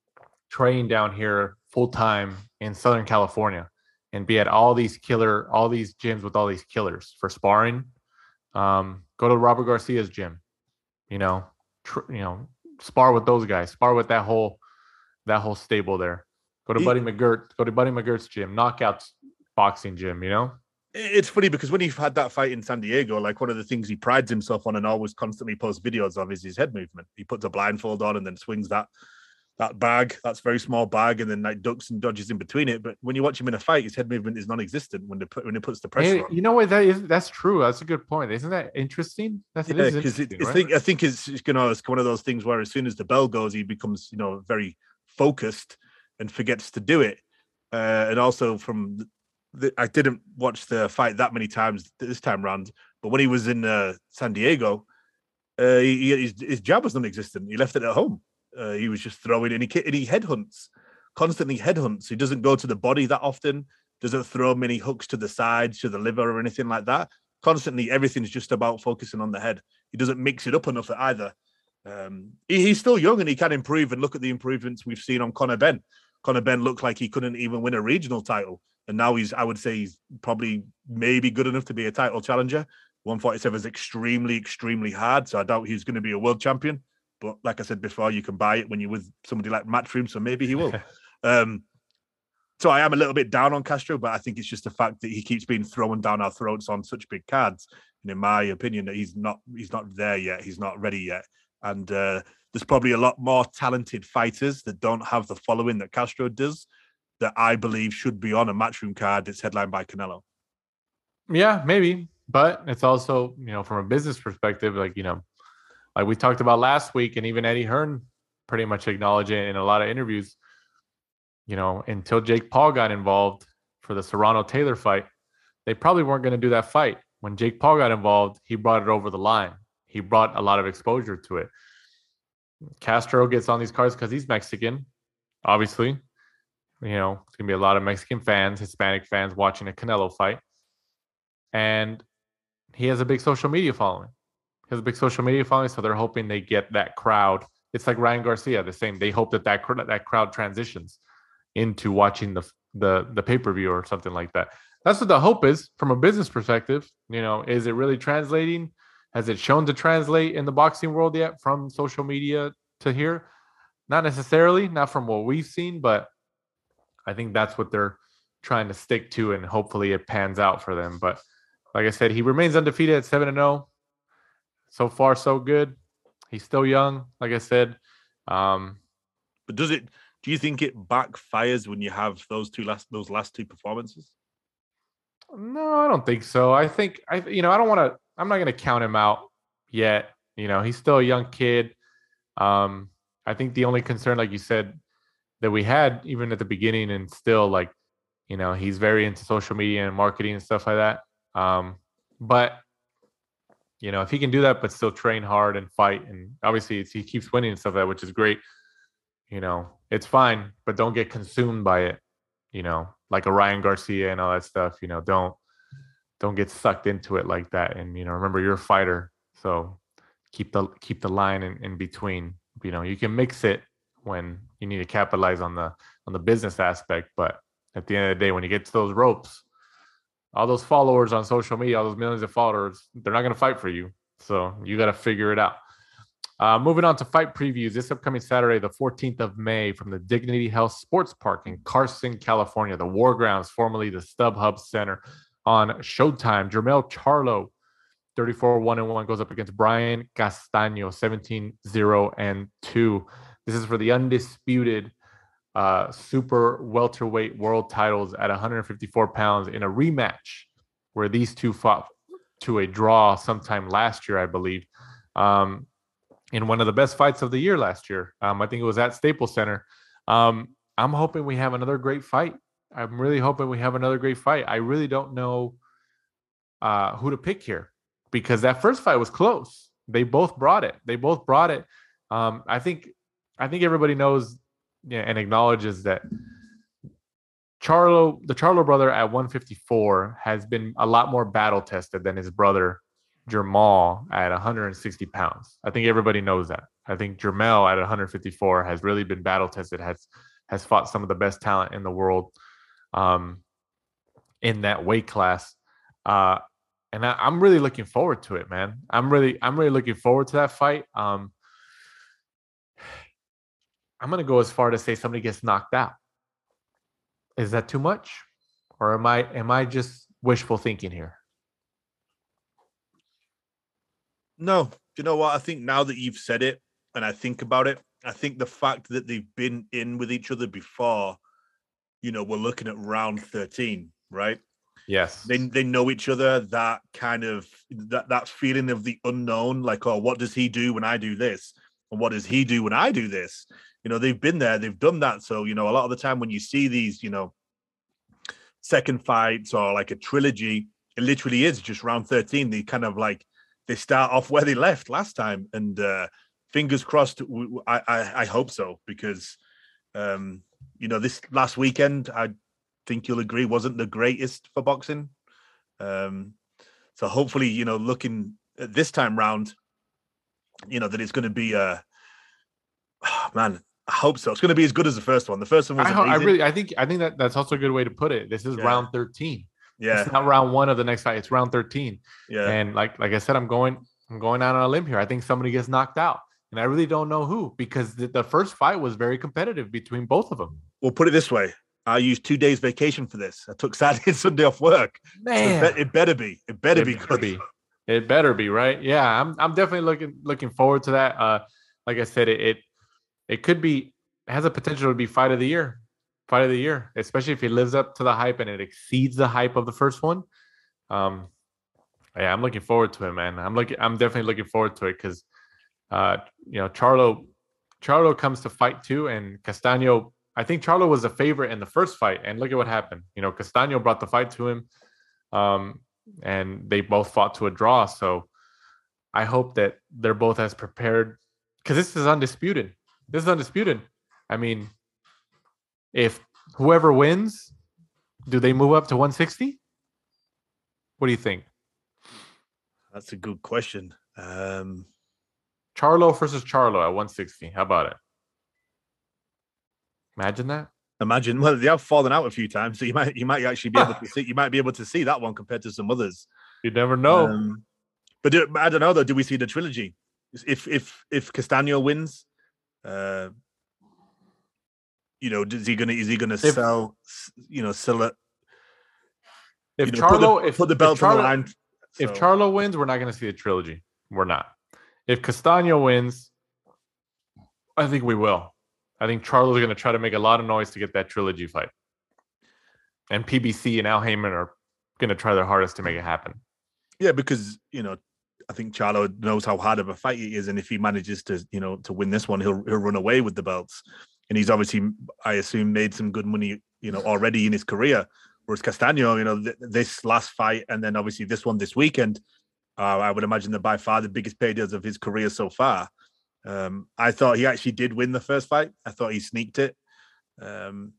train down here full time in Southern California and be at all these killer, all these gyms with all these killers for sparring. Um, go to Robert Garcia's gym, you know, tr- you know, spar with those guys, spar with that whole, that whole stable there. Go to he, Buddy McGirt, go to Buddy McGirt's gym, knockouts boxing gym, you know? It's funny because when he had that fight in San Diego, like one of the things he prides himself on and always constantly posts videos of is his head movement. He puts a blindfold on and then swings that that bag, that's very small bag, and then like ducks and dodges in between it. But when you watch him in a fight, his head movement is non-existent when they put when he puts the pressure hey, on. You know what? That is that's true. That's a good point. Isn't that interesting? That's yeah, because it, right? I think I think it's you know it's one of those things where as soon as the bell goes, he becomes you know very focused and forgets to do it. Uh, and also from the, I didn't watch the fight that many times this time round, but when he was in uh, San Diego, uh, he, his, his jab was non-existent. He left it at home. Uh, he was just throwing, and he and he headhunts, constantly headhunts. He doesn't go to the body that often. Doesn't throw many hooks to the sides, to the liver, or anything like that. Constantly, everything's just about focusing on the head. He doesn't mix it up enough either. Um, he, he's still young, and he can improve. And look at the improvements we've seen on Conor Benn. Conor Benn looked like he couldn't even win a regional title, and now he's, I would say, he's probably maybe good enough to be a title challenger. one forty-seven is extremely, extremely hard, so I doubt he's going to be a world champion. But like I said before, you can buy it when you're with somebody like Matchroom, so maybe he will. um, so I am a little bit down on Castro, but I think it's just the fact that he keeps being thrown down our throats on such big cards. And in my opinion, that he's not he's not there yet. He's not ready yet. And uh, there's probably a lot more talented fighters that don't have the following that Castro does that I believe should be on a Matchroom card that's headlined by Canelo. Yeah, maybe. But it's also, you know, from a business perspective, like, you know, like we talked about last week, and even Eddie Hearn pretty much acknowledged it in a lot of interviews, you know, until Jake Paul got involved for the Serrano-Taylor fight, they probably weren't going to do that fight. When Jake Paul got involved, he brought it over the line. He brought a lot of exposure to it. Castro gets on these cards because he's Mexican, obviously. You know, it's going to be a lot of Mexican fans, Hispanic fans watching a Canelo fight. And he has a big social media following. He has a big social media following, so they're hoping they get that crowd. It's like Ryan Garcia, the same. They hope that that, that crowd transitions into watching the the, the pay-per-view or something like that. that's what the hope is from a business perspective. You know, is it really translating? Has it shown to translate in the boxing world yet from social media to here? Not necessarily, not from what we've seen, but I think that's what they're trying to stick to, and hopefully it pans out for them. But like I said, he remains undefeated at seven and oh. So far, so good. He's still young, like I said. Um, but does it? Do you think it backfires when you have those two last those last two performances? No, I don't think so. I think I, you know, I don't want to. I'm not going to count him out yet. You know, he's still a young kid. Um, I think the only concern, like you said, that we had even at the beginning, and still, like, you know, he's very into social media and marketing and stuff like that. Um, but you know, if he can do that, but still train hard and fight, and obviously it's, he keeps winning and stuff like that, which is great. You know, it's fine, but don't get consumed by it. You know, like a Ryan Garcia and all that stuff. You know, don't don't get sucked into it like that. And you know, remember, you're a fighter, so keep the keep the line in, in between. You know, you can mix it when you need to capitalize on the on the business aspect, but at the end of the day, when you get to those ropes, all those followers on social media, all those millions of followers, they're not going to fight for you. So you got to figure it out. Uh, moving on to fight previews. This upcoming Saturday, the fourteenth of May, from the Dignity Health Sports Park in Carson, California, the War Grounds, formerly the StubHub Center, on Showtime. Jermell Charlo, thirty-four one and one, goes up against Brian Castaño, seventeen zero and two. This is for the undisputed uh, super welterweight world titles at one fifty-four pounds, in a rematch where these two fought to a draw sometime last year, I believe. Um, in one of the best fights of the year last year. Um, I think it was at Staples Center. Um, I'm hoping we have another great fight. I'm really hoping we have another great fight. I really don't know uh, who to pick here, because that first fight was close. They both brought it. They both brought it. Um, I think I think everybody knows, yeah, and acknowledges that Charlo, the Charlo brother at one fifty-four, has been a lot more battle tested than his brother Jermall at one sixty pounds. I think everybody knows that. I think Jermell at one fifty-four has really been battle tested, has has fought some of the best talent in the world um, in that weight class. Uh, and I, I'm really looking forward to it, man. I'm really, I'm really looking forward to that fight. Um, I'm going to go as far to say somebody gets knocked out. Is that too much? Or am I, am I just wishful thinking here? No, you know what? I think now that you've said it and I think about it, I think the fact that they've been in with each other before, you know, we're looking at round thirteen, right? Yes. They they know each other, that kind of, that, that feeling of the unknown, like, oh, what does he do when I do this? And what does he do when I do this? You know, they've been there, they've done that. So, you know, a lot of the time when you see these, you know, second fights or like a trilogy, it literally is just round thirteen. They kind of like, they start off where they left last time, and uh, fingers crossed. I, I I hope so, because um, you know, this last weekend, I think you'll agree, wasn't the greatest for boxing. Um, so hopefully, you know, looking at this time round, you know, that it's going to be a oh, man. I hope so. It's going to be as good as the first one. The first one was I, amazing. I really, I think, I think that that's also a good way to put it. This is yeah. round thirteen. Yeah, it's not round one of the next fight. It's round thirteen. Yeah, and like like I said, I'm going I'm going out on a limb here. I think somebody gets knocked out, and I really don't know who, because the, the first fight was very competitive between both of them. We'll put it this way: I used two days vacation for this. I took Saturday and Sunday off work. Man, so it, be, it better be. It better it be. Better be. It better be, right? Yeah, I'm I'm definitely looking looking forward to that. Uh, like I said, it it, it could be it has a potential to be fight of the year. Fight of the year, especially if it lives up to the hype and it exceeds the hype of the first one. Um, yeah, I'm looking forward to it, man. I'm looking, I'm definitely looking forward to it, because, uh, you know, Charlo, Charlo comes to fight too, and Castaño. I think Charlo was a favorite in the first fight, and look at what happened. You know, Castaño brought the fight to him, um, and they both fought to a draw. So I hope that they're both as prepared, because this is undisputed. This is undisputed. I mean, if whoever wins, do they move up to one sixty? What do you think? That's a good question. Um, Charlo versus Charlo at one sixty. How about it? Imagine that. Imagine. Well, they have fallen out a few times, so you might you might actually be able to see you might be able to see that one compared to some others. You never know. Um, but do, I don't know though. Do we see the trilogy? If if if Castano wins, uh, you know, is he gonna is he gonna if, sell? You know, sell it. If you know, Charlo, put the, if put the belt if Charlo, on the line. So. If Charlo wins, we're not going to see a trilogy. We're not. If Castano wins, I think we will. I think Charlo's going to try to make a lot of noise to get that trilogy fight. And P B C and Al Heyman are going to try their hardest to make it happen. Yeah, because, you know, I think Charlo knows how hard of a fight it is. And if he manages to, you know, to win this one, he'll he'll run away with the belts. And he's obviously, I assume, made some good money, you know, already in his career. Whereas Castano, you know, th- this last fight and then obviously this one this weekend, uh, I would imagine they're by far the biggest paydays of his career so far. Um, I thought he actually did win the first fight. I thought he sneaked it. Um,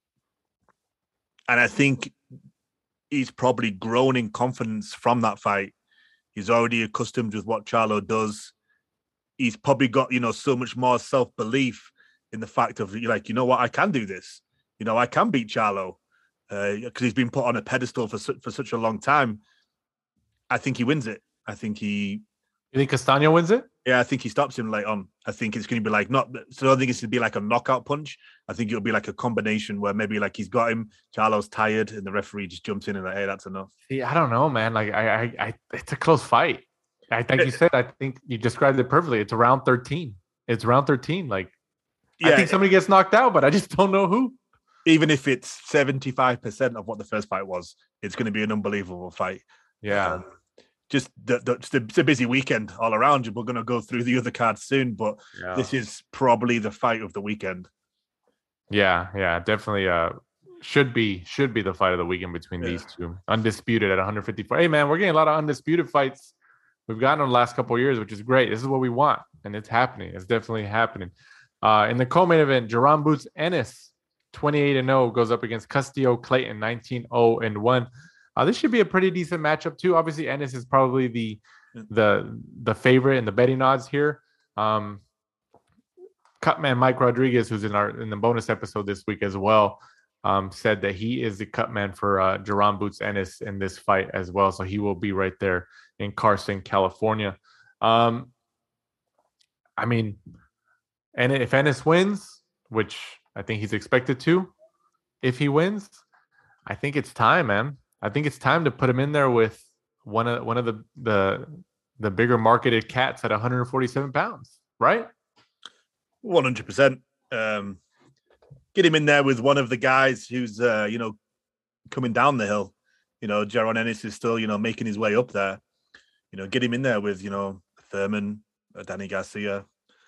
and I think he's probably grown in confidence from that fight. He's already accustomed with what Charlo does. He's probably got, you know, so much more self-belief in the fact of, like, you know what, I can do this. You know, I can beat Charlo. Because uh, he's been put on a pedestal for su- for such a long time. I think he wins it. I think he. You think Castano wins it? Yeah, I think he stops him late on. I think it's going to be like not. So I don't think it's going to be like a knockout punch. I think it'll be like a combination where maybe like he's got him, Charlo's tired, and the referee just jumps in and like, hey, that's enough. See, I don't know, man. Like I, I, I it's a close fight. I think you said. I think you described it perfectly. It's around thirteen. It's round thirteen. Like yeah, I think somebody gets knocked out, but I just don't know who. Even if it's seventy-five percent of what the first fight was, it's going to be an unbelievable fight. Yeah. Um, just the, the, it's, a, it's a busy weekend all around. We're going to go through the other cards soon, but yeah. This is probably the fight of the weekend. Yeah, yeah, definitely uh, should be should be the fight of the weekend between yeah. these two. Undisputed at one fifty-four. Hey, man, we're getting a lot of undisputed fights. We've gotten in the last couple of years, which is great. This is what we want, and it's happening. It's definitely happening. Uh, in the co-main event, Jaron Boots Ennis, twenty-eight and oh, goes up against Castillo Clayton, nineteen oh and one. Uh, this should be a pretty decent matchup too. Obviously, Ennis is probably the the the favorite in the betting odds here. Um, Cutman Mike Rodriguez, who's in our in the bonus episode this week as well, um, said that he is the cutman for uh, Jaron Boots Ennis in this fight as well. So he will be right there in Carson, California. Um, I mean, and if Ennis wins, which I think he's expected to, if he wins, I think it's time, man. I think it's time to put him in there with one of one of the the the bigger marketed cats at one forty-seven pounds, right? one hundred percent. Um, get him in there with one of the guys who's uh, you know, coming down the hill. You know, Jaron Ennis is still, you know, making his way up there. You know, get him in there with, you know, Thurman, uh, Danny Garcia,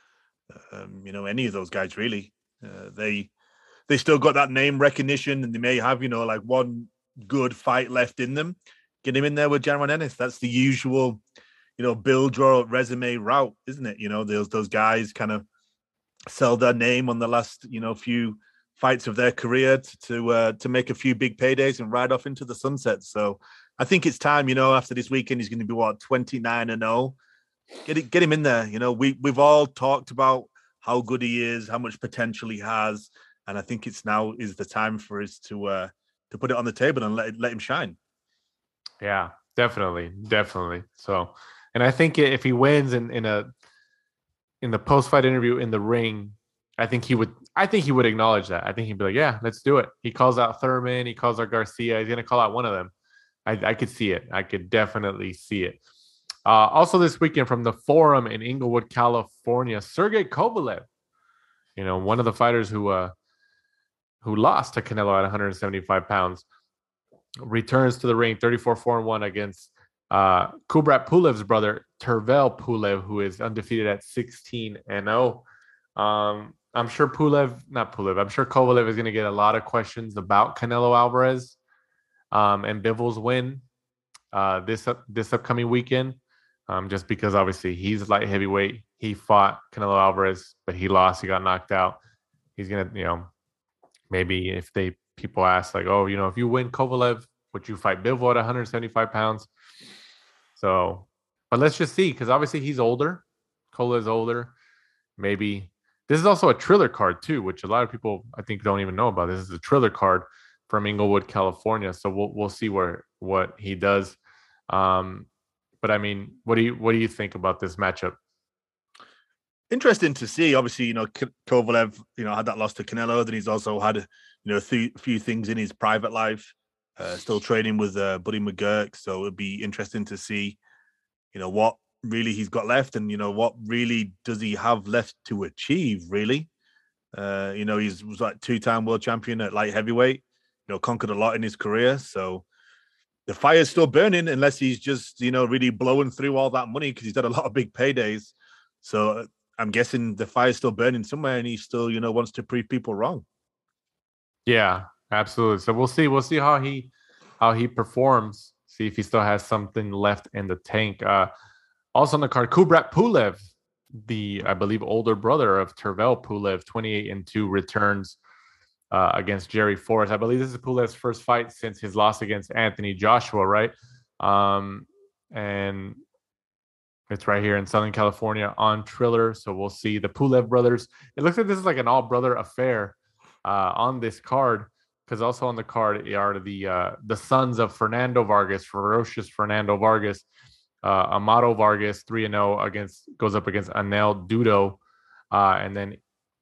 um, you know, any of those guys really. Uh, they they still got that name recognition, and they may have, you know, like one good fight left in them. Get him in there with Jaron Ennis. That's the usual, you know, build your resume route, isn't it? You know, those those guys kind of sell their name on the last, you know, few fights of their career to to, uh, to make a few big paydays and ride off into the sunset. So I think it's time, you know, after this weekend, he's going to be what, twenty-nine and oh. Get it, get him in there. You know, we we've all talked about how good he is, how much potential he has, and I think it's now is the time for us to uh, to put it on the table and let let him shine. Yeah, definitely, definitely. So, and I think if he wins in in a in the post fight interview in the ring, I think he would. I think he would acknowledge that. I think he'd be like, "Yeah, let's do it." He calls out Thurman. He calls out Garcia. He's gonna call out one of them. I, I could see it. I could definitely see it. Uh, also this weekend from the Forum in Inglewood, California, Sergey Kovalev, you know, one of the fighters who uh, who lost to Canelo at one seventy-five pounds, returns to the ring, thirty-four four and one against uh, Kubrat Pulev's brother, Tervel Pulev, who is undefeated at sixteen and oh. Um, I'm sure Pulev, not Pulev, I'm sure Kovalev is going to get a lot of questions about Canelo Alvarez um, and Bivol's win uh, this this upcoming weekend. Um, just because obviously he's light heavyweight. He fought Canelo Alvarez, but he lost. He got knocked out. He's going to, you know, maybe if they people ask like, oh, you know, if you win Kovalev, would you fight Bivol at one seventy-five pounds? So, but let's just see, because obviously he's older. Kovalev's older. Maybe this is also a Triller card too, which a lot of people I think don't even know about. This is a Triller card from Inglewood, California. So we'll we'll see where what he does. Um, but I mean, what do you what do you think about this matchup? Interesting to see. Obviously, you know, Kovalev, you know, had that loss to Canelo. Then he's also had, you know, a th- few things in his private life. Uh, still training with uh, Buddy McGurk. So it'd be interesting to see, you know, what really he's got left, and you know what really does he have left to achieve. Really, uh, you know, he's was like two-time world champion at light heavyweight. You know, conquered a lot in his career. So the fire's still burning, unless he's just, you know, really blowing through all that money because he's had a lot of big paydays. So I'm guessing the fire's still burning somewhere, and he still, you know, wants to prove people wrong. Yeah, absolutely. So we'll see. We'll see how he how he performs. See if he still has something left in the tank. Uh, also on the card, Kubrat Pulev, the I believe older brother of Tervel Pulev, twenty-eight and two, returns uh, against Jerry Forrest. I believe this is Pulev's first fight since his loss against Anthony Joshua, right? Um, and it's right here in Southern California on Triller. So we'll see the Pulev brothers. It looks like this is like an all-brother affair uh, on this card, because also on the card are the uh, the sons of Fernando Vargas, ferocious Fernando Vargas. Uh, Amado Vargas, three and oh against, goes up against Anel Dudo. Uh, and then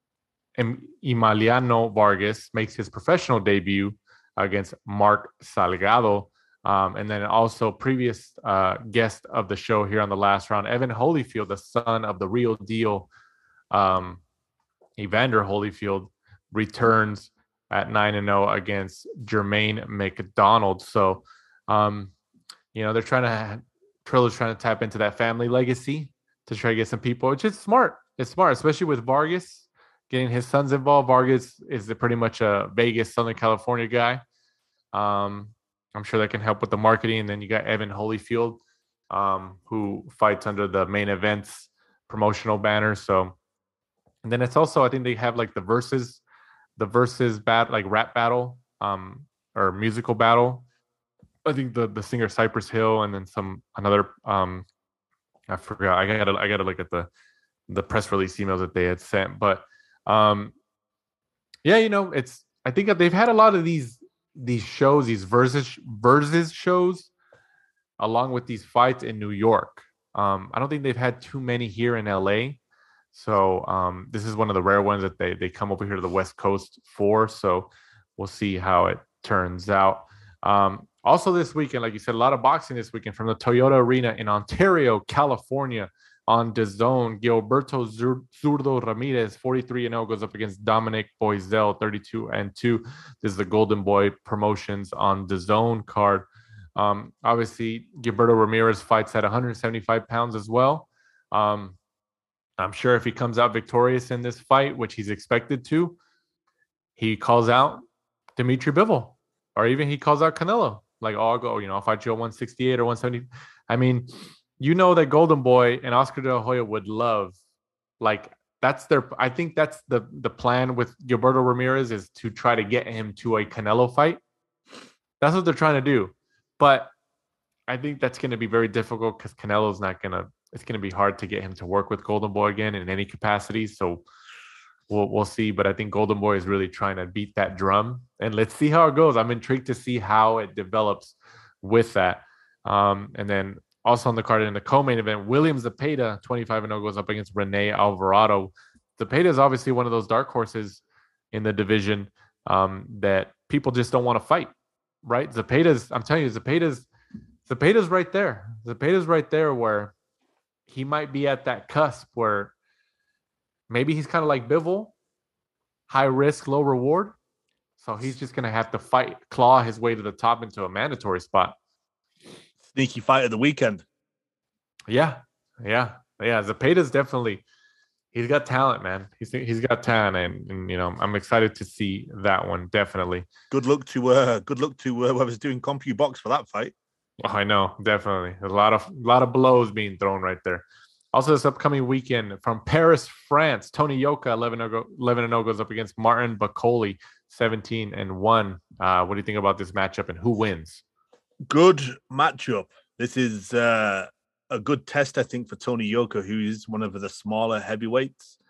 Emiliano Vargas makes his professional debut against Mark Salgado. Um, and then also previous uh, guest of the show here on the last round, Evan Holyfield, the son of the real deal, um, Evander Holyfield, returns at nine and oh against Jermaine McDonald. So, um, you know, they're trying to, Triller's trying to tap into that family legacy to try to get some people, which is smart. It's smart, especially with Vargas getting his sons involved. Vargas is a pretty much a Vegas, Southern California guy. Um, I'm sure that can help with the marketing. And then you got Evan Holyfield, um, who fights under the Main Events promotional banner. So, and then it's also, I think they have like the versus, the versus bat, like rap battle, um, or musical battle. I think the, the singer Cypress Hill, and then some another um I forgot. I gotta I gotta look at the the press release emails that they had sent. But um yeah, you know, it's I think that they've had a lot of these these shows, these versus versus shows, along with these fights in New York. Um, I don't think they've had too many here in L A. So um this is one of the rare ones that they they come over here to the West Coast for. So we'll see how it turns out. Um Also this weekend, like you said, a lot of boxing this weekend from the Toyota Arena in Ontario, California on DAZN. Gilberto Zurdo Ramirez, forty-three and oh, goes up against Dominic Boisel, thirty-two and two. This is the Golden Boy Promotions on DAZN card. Um, obviously, Gilberto Ramirez fights at one seventy-five pounds as well. Um, I'm sure if he comes out victorious in this fight, which he's expected to, he calls out Dimitri Bivol, or even he calls out Canelo. Like, oh, I'll go, you know, I'll fight you at one sixty-eight or one seventy. I mean, you know that Golden Boy and Oscar De La Hoya would love, like, that's their, I think that's the the plan with Gilberto Ramirez, is to try to get him to a Canelo fight. That's what they're trying to do. But I think that's going to be very difficult because Canelo's not going to, it's going to be hard to get him to work with Golden Boy again in any capacity. So we'll, we'll see. But I think Golden Boy is really trying to beat that drum. And let's see how it goes. I'm intrigued to see how it develops with that. Um, and then also on the card in the co-main event, William Zepeda, twenty-five and oh, goes up against Rene Alvarado. Zepeda is obviously one of those dark horses in the division um, that people just don't want to fight, right? Zepeda's, I'm telling you, Zepeda's, Zepeda's right there. Zepeda's right there where he might be at that cusp where maybe he's kind of like Bivol, high risk, low reward. So he's just going to have to fight, claw his way to the top into a mandatory spot. Sneaky fight of the weekend. Yeah, yeah, yeah. Zepeda's definitely, he's got talent, man. He's he's got talent, and, and you know, I'm excited to see that one. Definitely. Good luck to uh, good luck to uh, whoever's doing CompuBox for that fight. Oh, I know, definitely. A lot of a lot of blows being thrown right there. Also, this upcoming weekend from Paris, France, Tony Yoka, eleven and oh, goes up against Martin Bacoli, seventeen and one. Uh, what do you think about this matchup, and who wins? Good matchup. This is uh, a good test, I think, for Tony Yoka, who is one of the smaller heavyweights.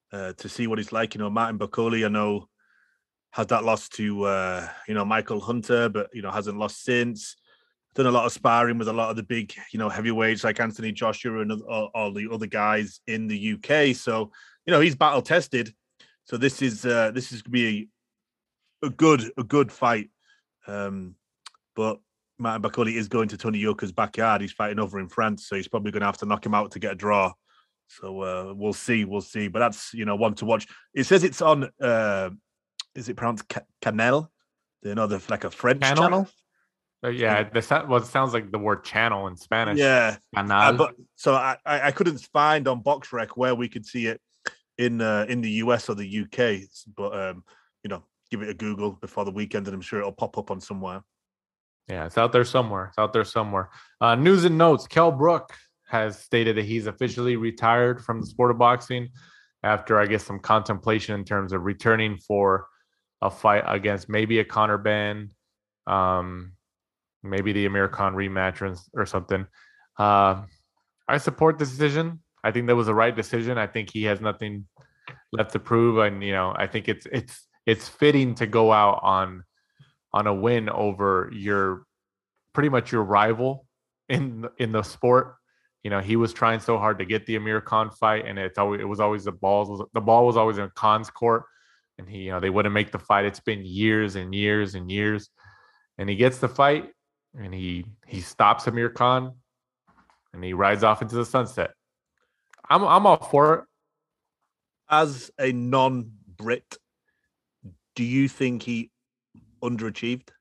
uh, to see what it's like. You know, Martin Bakuli, I know, had that loss to, uh, you know, Michael Hunter, but, you know, hasn't lost since. Done a lot of sparring with a lot of the big, you know, heavyweights like Anthony Joshua and all, all the other guys in the U K. So, you know, he's battle tested. So this is uh, this is going to be a, a good a good fight. Um, but Martin Bakuli is going to Tony Yoka's backyard. He's fighting over in France, so he's probably going to have to knock him out to get a draw. So uh, we'll see, we'll see. But that's, you know, one to watch. It says it's on. Uh, is it pronounced Canal? You know, the like a French channel. channel? Uh, yeah, the well, it sounds like the word channel in Spanish. Yeah, Canal. Uh, but so I, I couldn't find on BoxRec where we could see it in uh, in the U S or the U K. But um, you know, give it a Google before the weekend, and I'm sure it'll pop up on somewhere. Yeah, it's out there somewhere. It's out there somewhere. Uh, news and notes: Kell Brook has stated that he's officially retired from the sport of boxing after, I guess, some contemplation in terms of returning for a fight against maybe a Conor Benn. Um, maybe the Amir Khan rematch or, or something. Uh, I support the decision. I think that was the right decision. I think he has nothing left to prove, and you know, I think it's it's it's fitting to go out on on a win over your pretty much your rival in in the sport. You know, he was trying so hard to get the Amir Khan fight, and it's always it was always the balls the ball was always in Khan's court, and he you know they wouldn't make the fight. It's been years and years and years, and he gets the fight. And he he stops Amir Khan, and he rides off into the sunset. I'm I'm all for it. As a non-Brit, do you think he underachieved?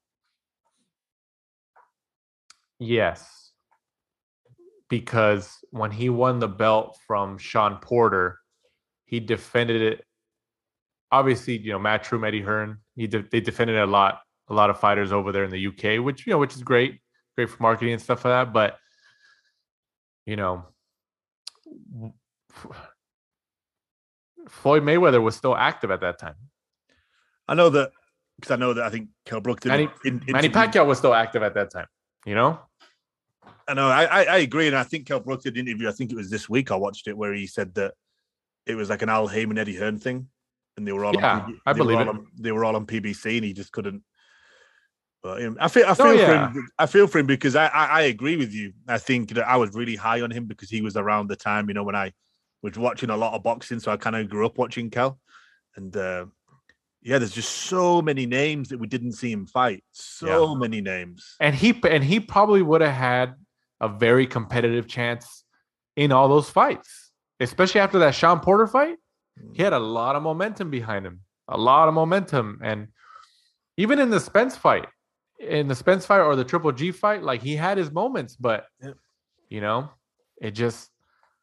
Yes, because when he won the belt from Sean Porter, he defended it. Obviously, you know, Matchroom, Eddie Hearn, he de- they defended it a lot. A lot of fighters over there in the U K, which, you know, which is great, great for marketing and stuff like that. But, you know, Floyd Mayweather was still active at that time. I know that because I know that I think Kell Brook did. Manny, in, Manny Pacquiao was still active at that time, you know? I know, I, I, I agree. And I think Kell Brook did an interview, I think it was this week I watched it, where he said that it was like an Al Heyman, Eddie Hearn thing. And they were all yeah, on P B, I believe it. On, they were all on P B C and he just couldn't. But um, I feel I feel oh, for yeah. him. I feel for him because I, I I agree with you. I think that I was really high on him because he was around the time, you know, when I was watching a lot of boxing. So I kind of grew up watching Cal, and uh, yeah, there's just so many names that we didn't see him fight. So yeah. many names, and he and he probably would have had a very competitive chance in all those fights, especially after that Sean Porter fight. He had a lot of momentum behind him, a lot of momentum, and even in the Spence fight. In the Spence fight or the Triple G fight, like he had his moments, but yeah. you know, it just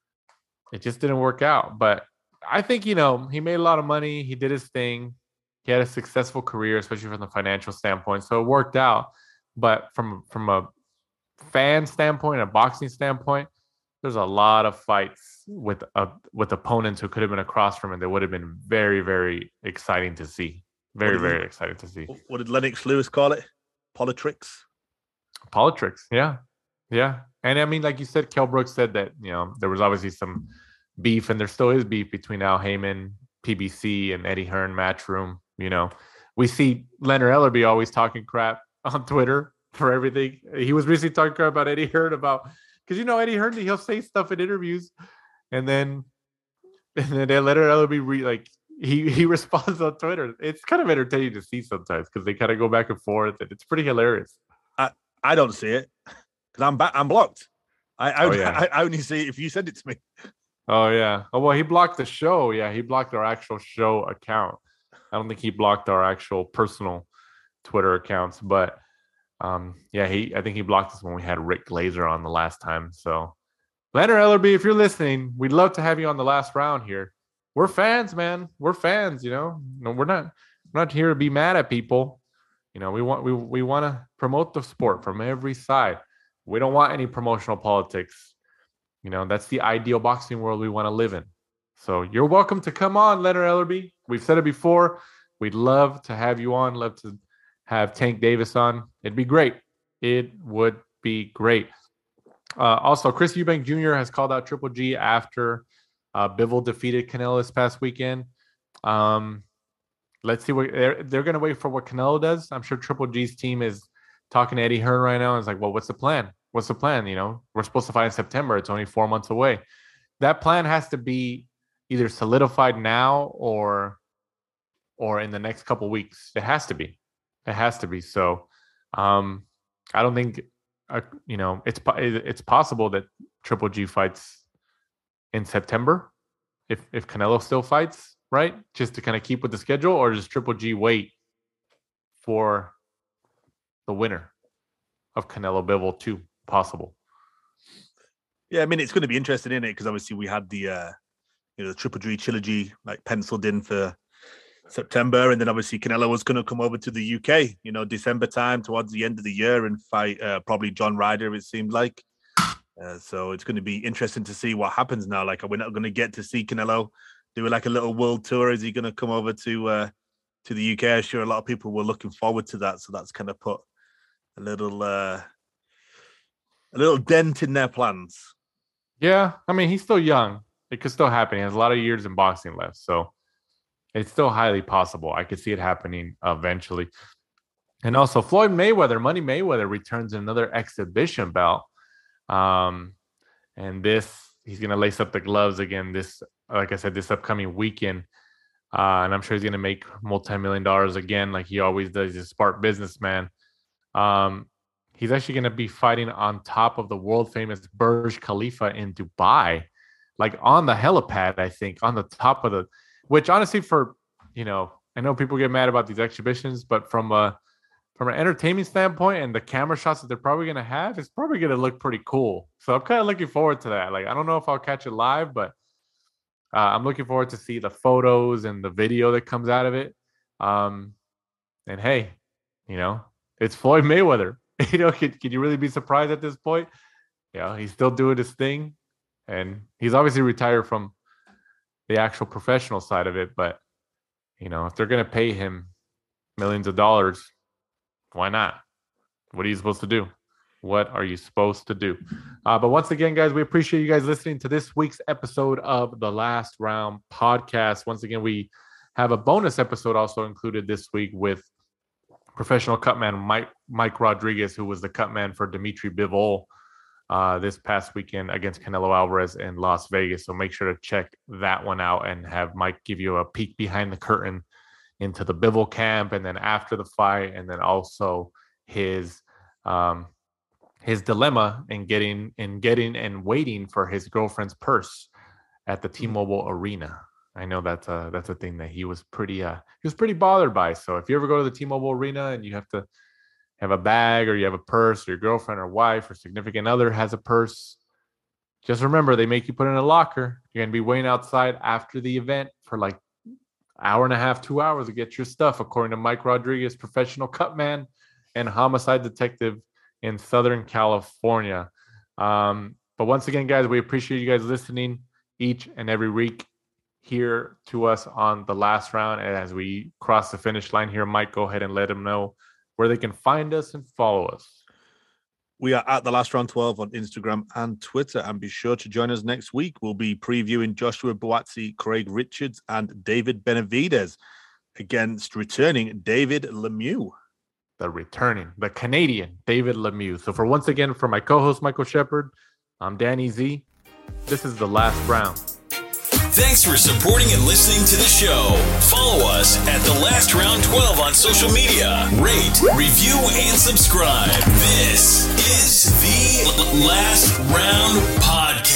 it just didn't work out. But I think, you know, he made a lot of money. He did his thing. He had a successful career, especially from the financial standpoint. So it worked out. But from from a fan standpoint, a boxing standpoint, there's a lot of fights with a with opponents who could have been across from him that would have been very, very exciting to see. Very, very exciting to see. What did Lennox Lewis call it? Politics. Politics, yeah. Yeah. And I mean, like you said, Kell Brook said that, you know, there was obviously some beef, and there still is beef between Al Heyman, P B C, and Eddie Hearn, Matchroom. You know, we see Leonard Ellerby always talking crap on Twitter for everything. He was recently talking crap about Eddie Hearn about, because, you know, Eddie Hearn, he'll say stuff in interviews, and then, and then Leonard Ellerby, re, like, He he responds on Twitter. It's kind of entertaining to see sometimes because they kind of go back and forth, and it's pretty hilarious. I, I don't see it because I'm back. I'm blocked. I I, oh, yeah. I I only see it if you send it to me. Oh yeah. Oh well, he blocked the show. Yeah, he blocked our actual show account. I don't think he blocked our actual personal Twitter accounts, but um, yeah, he I think he blocked us when we had Rick Glazer on the last time. So, Leonard Ellerby, if you're listening, we'd love to have you on the last round here. We're fans, man. We're fans, you know. No, we're not we're not here to be mad at people. You know, we want we we want to promote the sport from every side. We don't want any promotional politics. You know, that's the ideal boxing world we want to live in. So you're welcome to come on, Leonard Ellerby. We've said it before. We'd love to have you on. Love to have Tank Davis on. It'd be great. It would be great. Uh, also, Chris Eubank Junior has called out Triple G after Uh, Bivol defeated Canelo this past weekend. Um, let's see what they're they're gonna wait for what Canelo does. I'm sure Triple G's team is talking to Eddie Hearn right now. And it's like, well, what's the plan? What's the plan? You know, we're supposed to fight in September. It's only four months away. That plan has to be either solidified now or or in the next couple weeks. It has to be. It has to be. So um, I don't think uh, you know it's it's possible that Triple G fights in September if if Canelo still fights, right? Just to kind of keep with the schedule, or does Triple G wait for the winner of Canelo Bivol two possible? Yeah, I mean, it's going to be interesting, isn't it? Because obviously we had the uh, you know the Triple G trilogy like penciled in for September, and then obviously Canelo was going to come over to the U K, you know, December time towards the end of the year and fight uh, probably John Ryder, it seemed like. Uh, so it's going to be interesting to see what happens now. Like, we're not going to get to see Canelo do like a little world tour. Is he going to come over to uh, to the U K? I'm sure a lot of people were looking forward to that. So that's kind of put a little uh, a little dent in their plans. Yeah, I mean, he's still young. It could still happen. He has a lot of years in boxing left, so it's still highly possible. I could see it happening eventually. And also, Floyd Mayweather, Money Mayweather, returns another exhibition bout. Um, and this, he's going to lace up the gloves again this, like I said, this upcoming weekend. Uh, and I'm sure he's going to make multi-million dollars again, like he always does. He's a smart businessman. Um, he's actually going to be fighting on top of the world famous Burj Khalifa in Dubai, like on the helipad, I think, on the top of the, which honestly, for, you know, I know people get mad about these exhibitions, but from a, from an entertainment standpoint and the camera shots that they're probably going to have, it's probably going to look pretty cool. So I'm kind of looking forward to that. Like, I don't know if I'll catch it live, but uh, I'm looking forward to see the photos and the video that comes out of it. Um, and hey, you know, it's Floyd Mayweather. You know, can, can you really be surprised at this point? You know, he's still doing his thing, and he's obviously retired from the actual professional side of it. But, you know, if they're going to pay him millions of dollars, why not? What are you supposed to do? What are you supposed to do? Uh, but once again, guys, we appreciate you guys listening to this week's episode of the Last Round Podcast. Once again, we have a bonus episode also included this week with professional cutman Mike Mike Rodriguez, who was the cutman for Dimitri Bivol uh, this past weekend against Canelo Alvarez in Las Vegas. So make sure to check that one out and have Mike give you a peek behind the curtain into the Bivol camp, and then after the fight, and then also his um, his dilemma in getting in getting and waiting for his girlfriend's purse at the T-Mobile Arena. I know that's a that's a thing that he was pretty uh he was pretty bothered by. So if you ever go to the T-Mobile Arena and you have to have a bag, or you have a purse, or your girlfriend or wife or significant other has a purse, just remember they make you put it in a locker. You're gonna be waiting outside after the event for like hour and a half, two hours to get your stuff, according to Mike Rodriguez, professional cutman and homicide detective in Southern California. Um, but once again, guys, we appreciate you guys listening each and every week here to us on the Last Round. And as we cross the finish line here, Mike, go ahead and let them know where they can find us and follow us. We are at the Last Round twelve on Instagram and Twitter, and be sure to join us next week. We'll be previewing Joshua Buatsi, Craig Richards, and David Benavidez against returning David Lemieux. The returning, the Canadian David Lemieux. So for once again, for my co-host Michael Shepard, I'm Danny Z. This is the Last Round. Thanks for supporting and listening to the show. Follow us at The Last Round twelve on social media. Rate, review, and subscribe. This is the Last Round Podcast.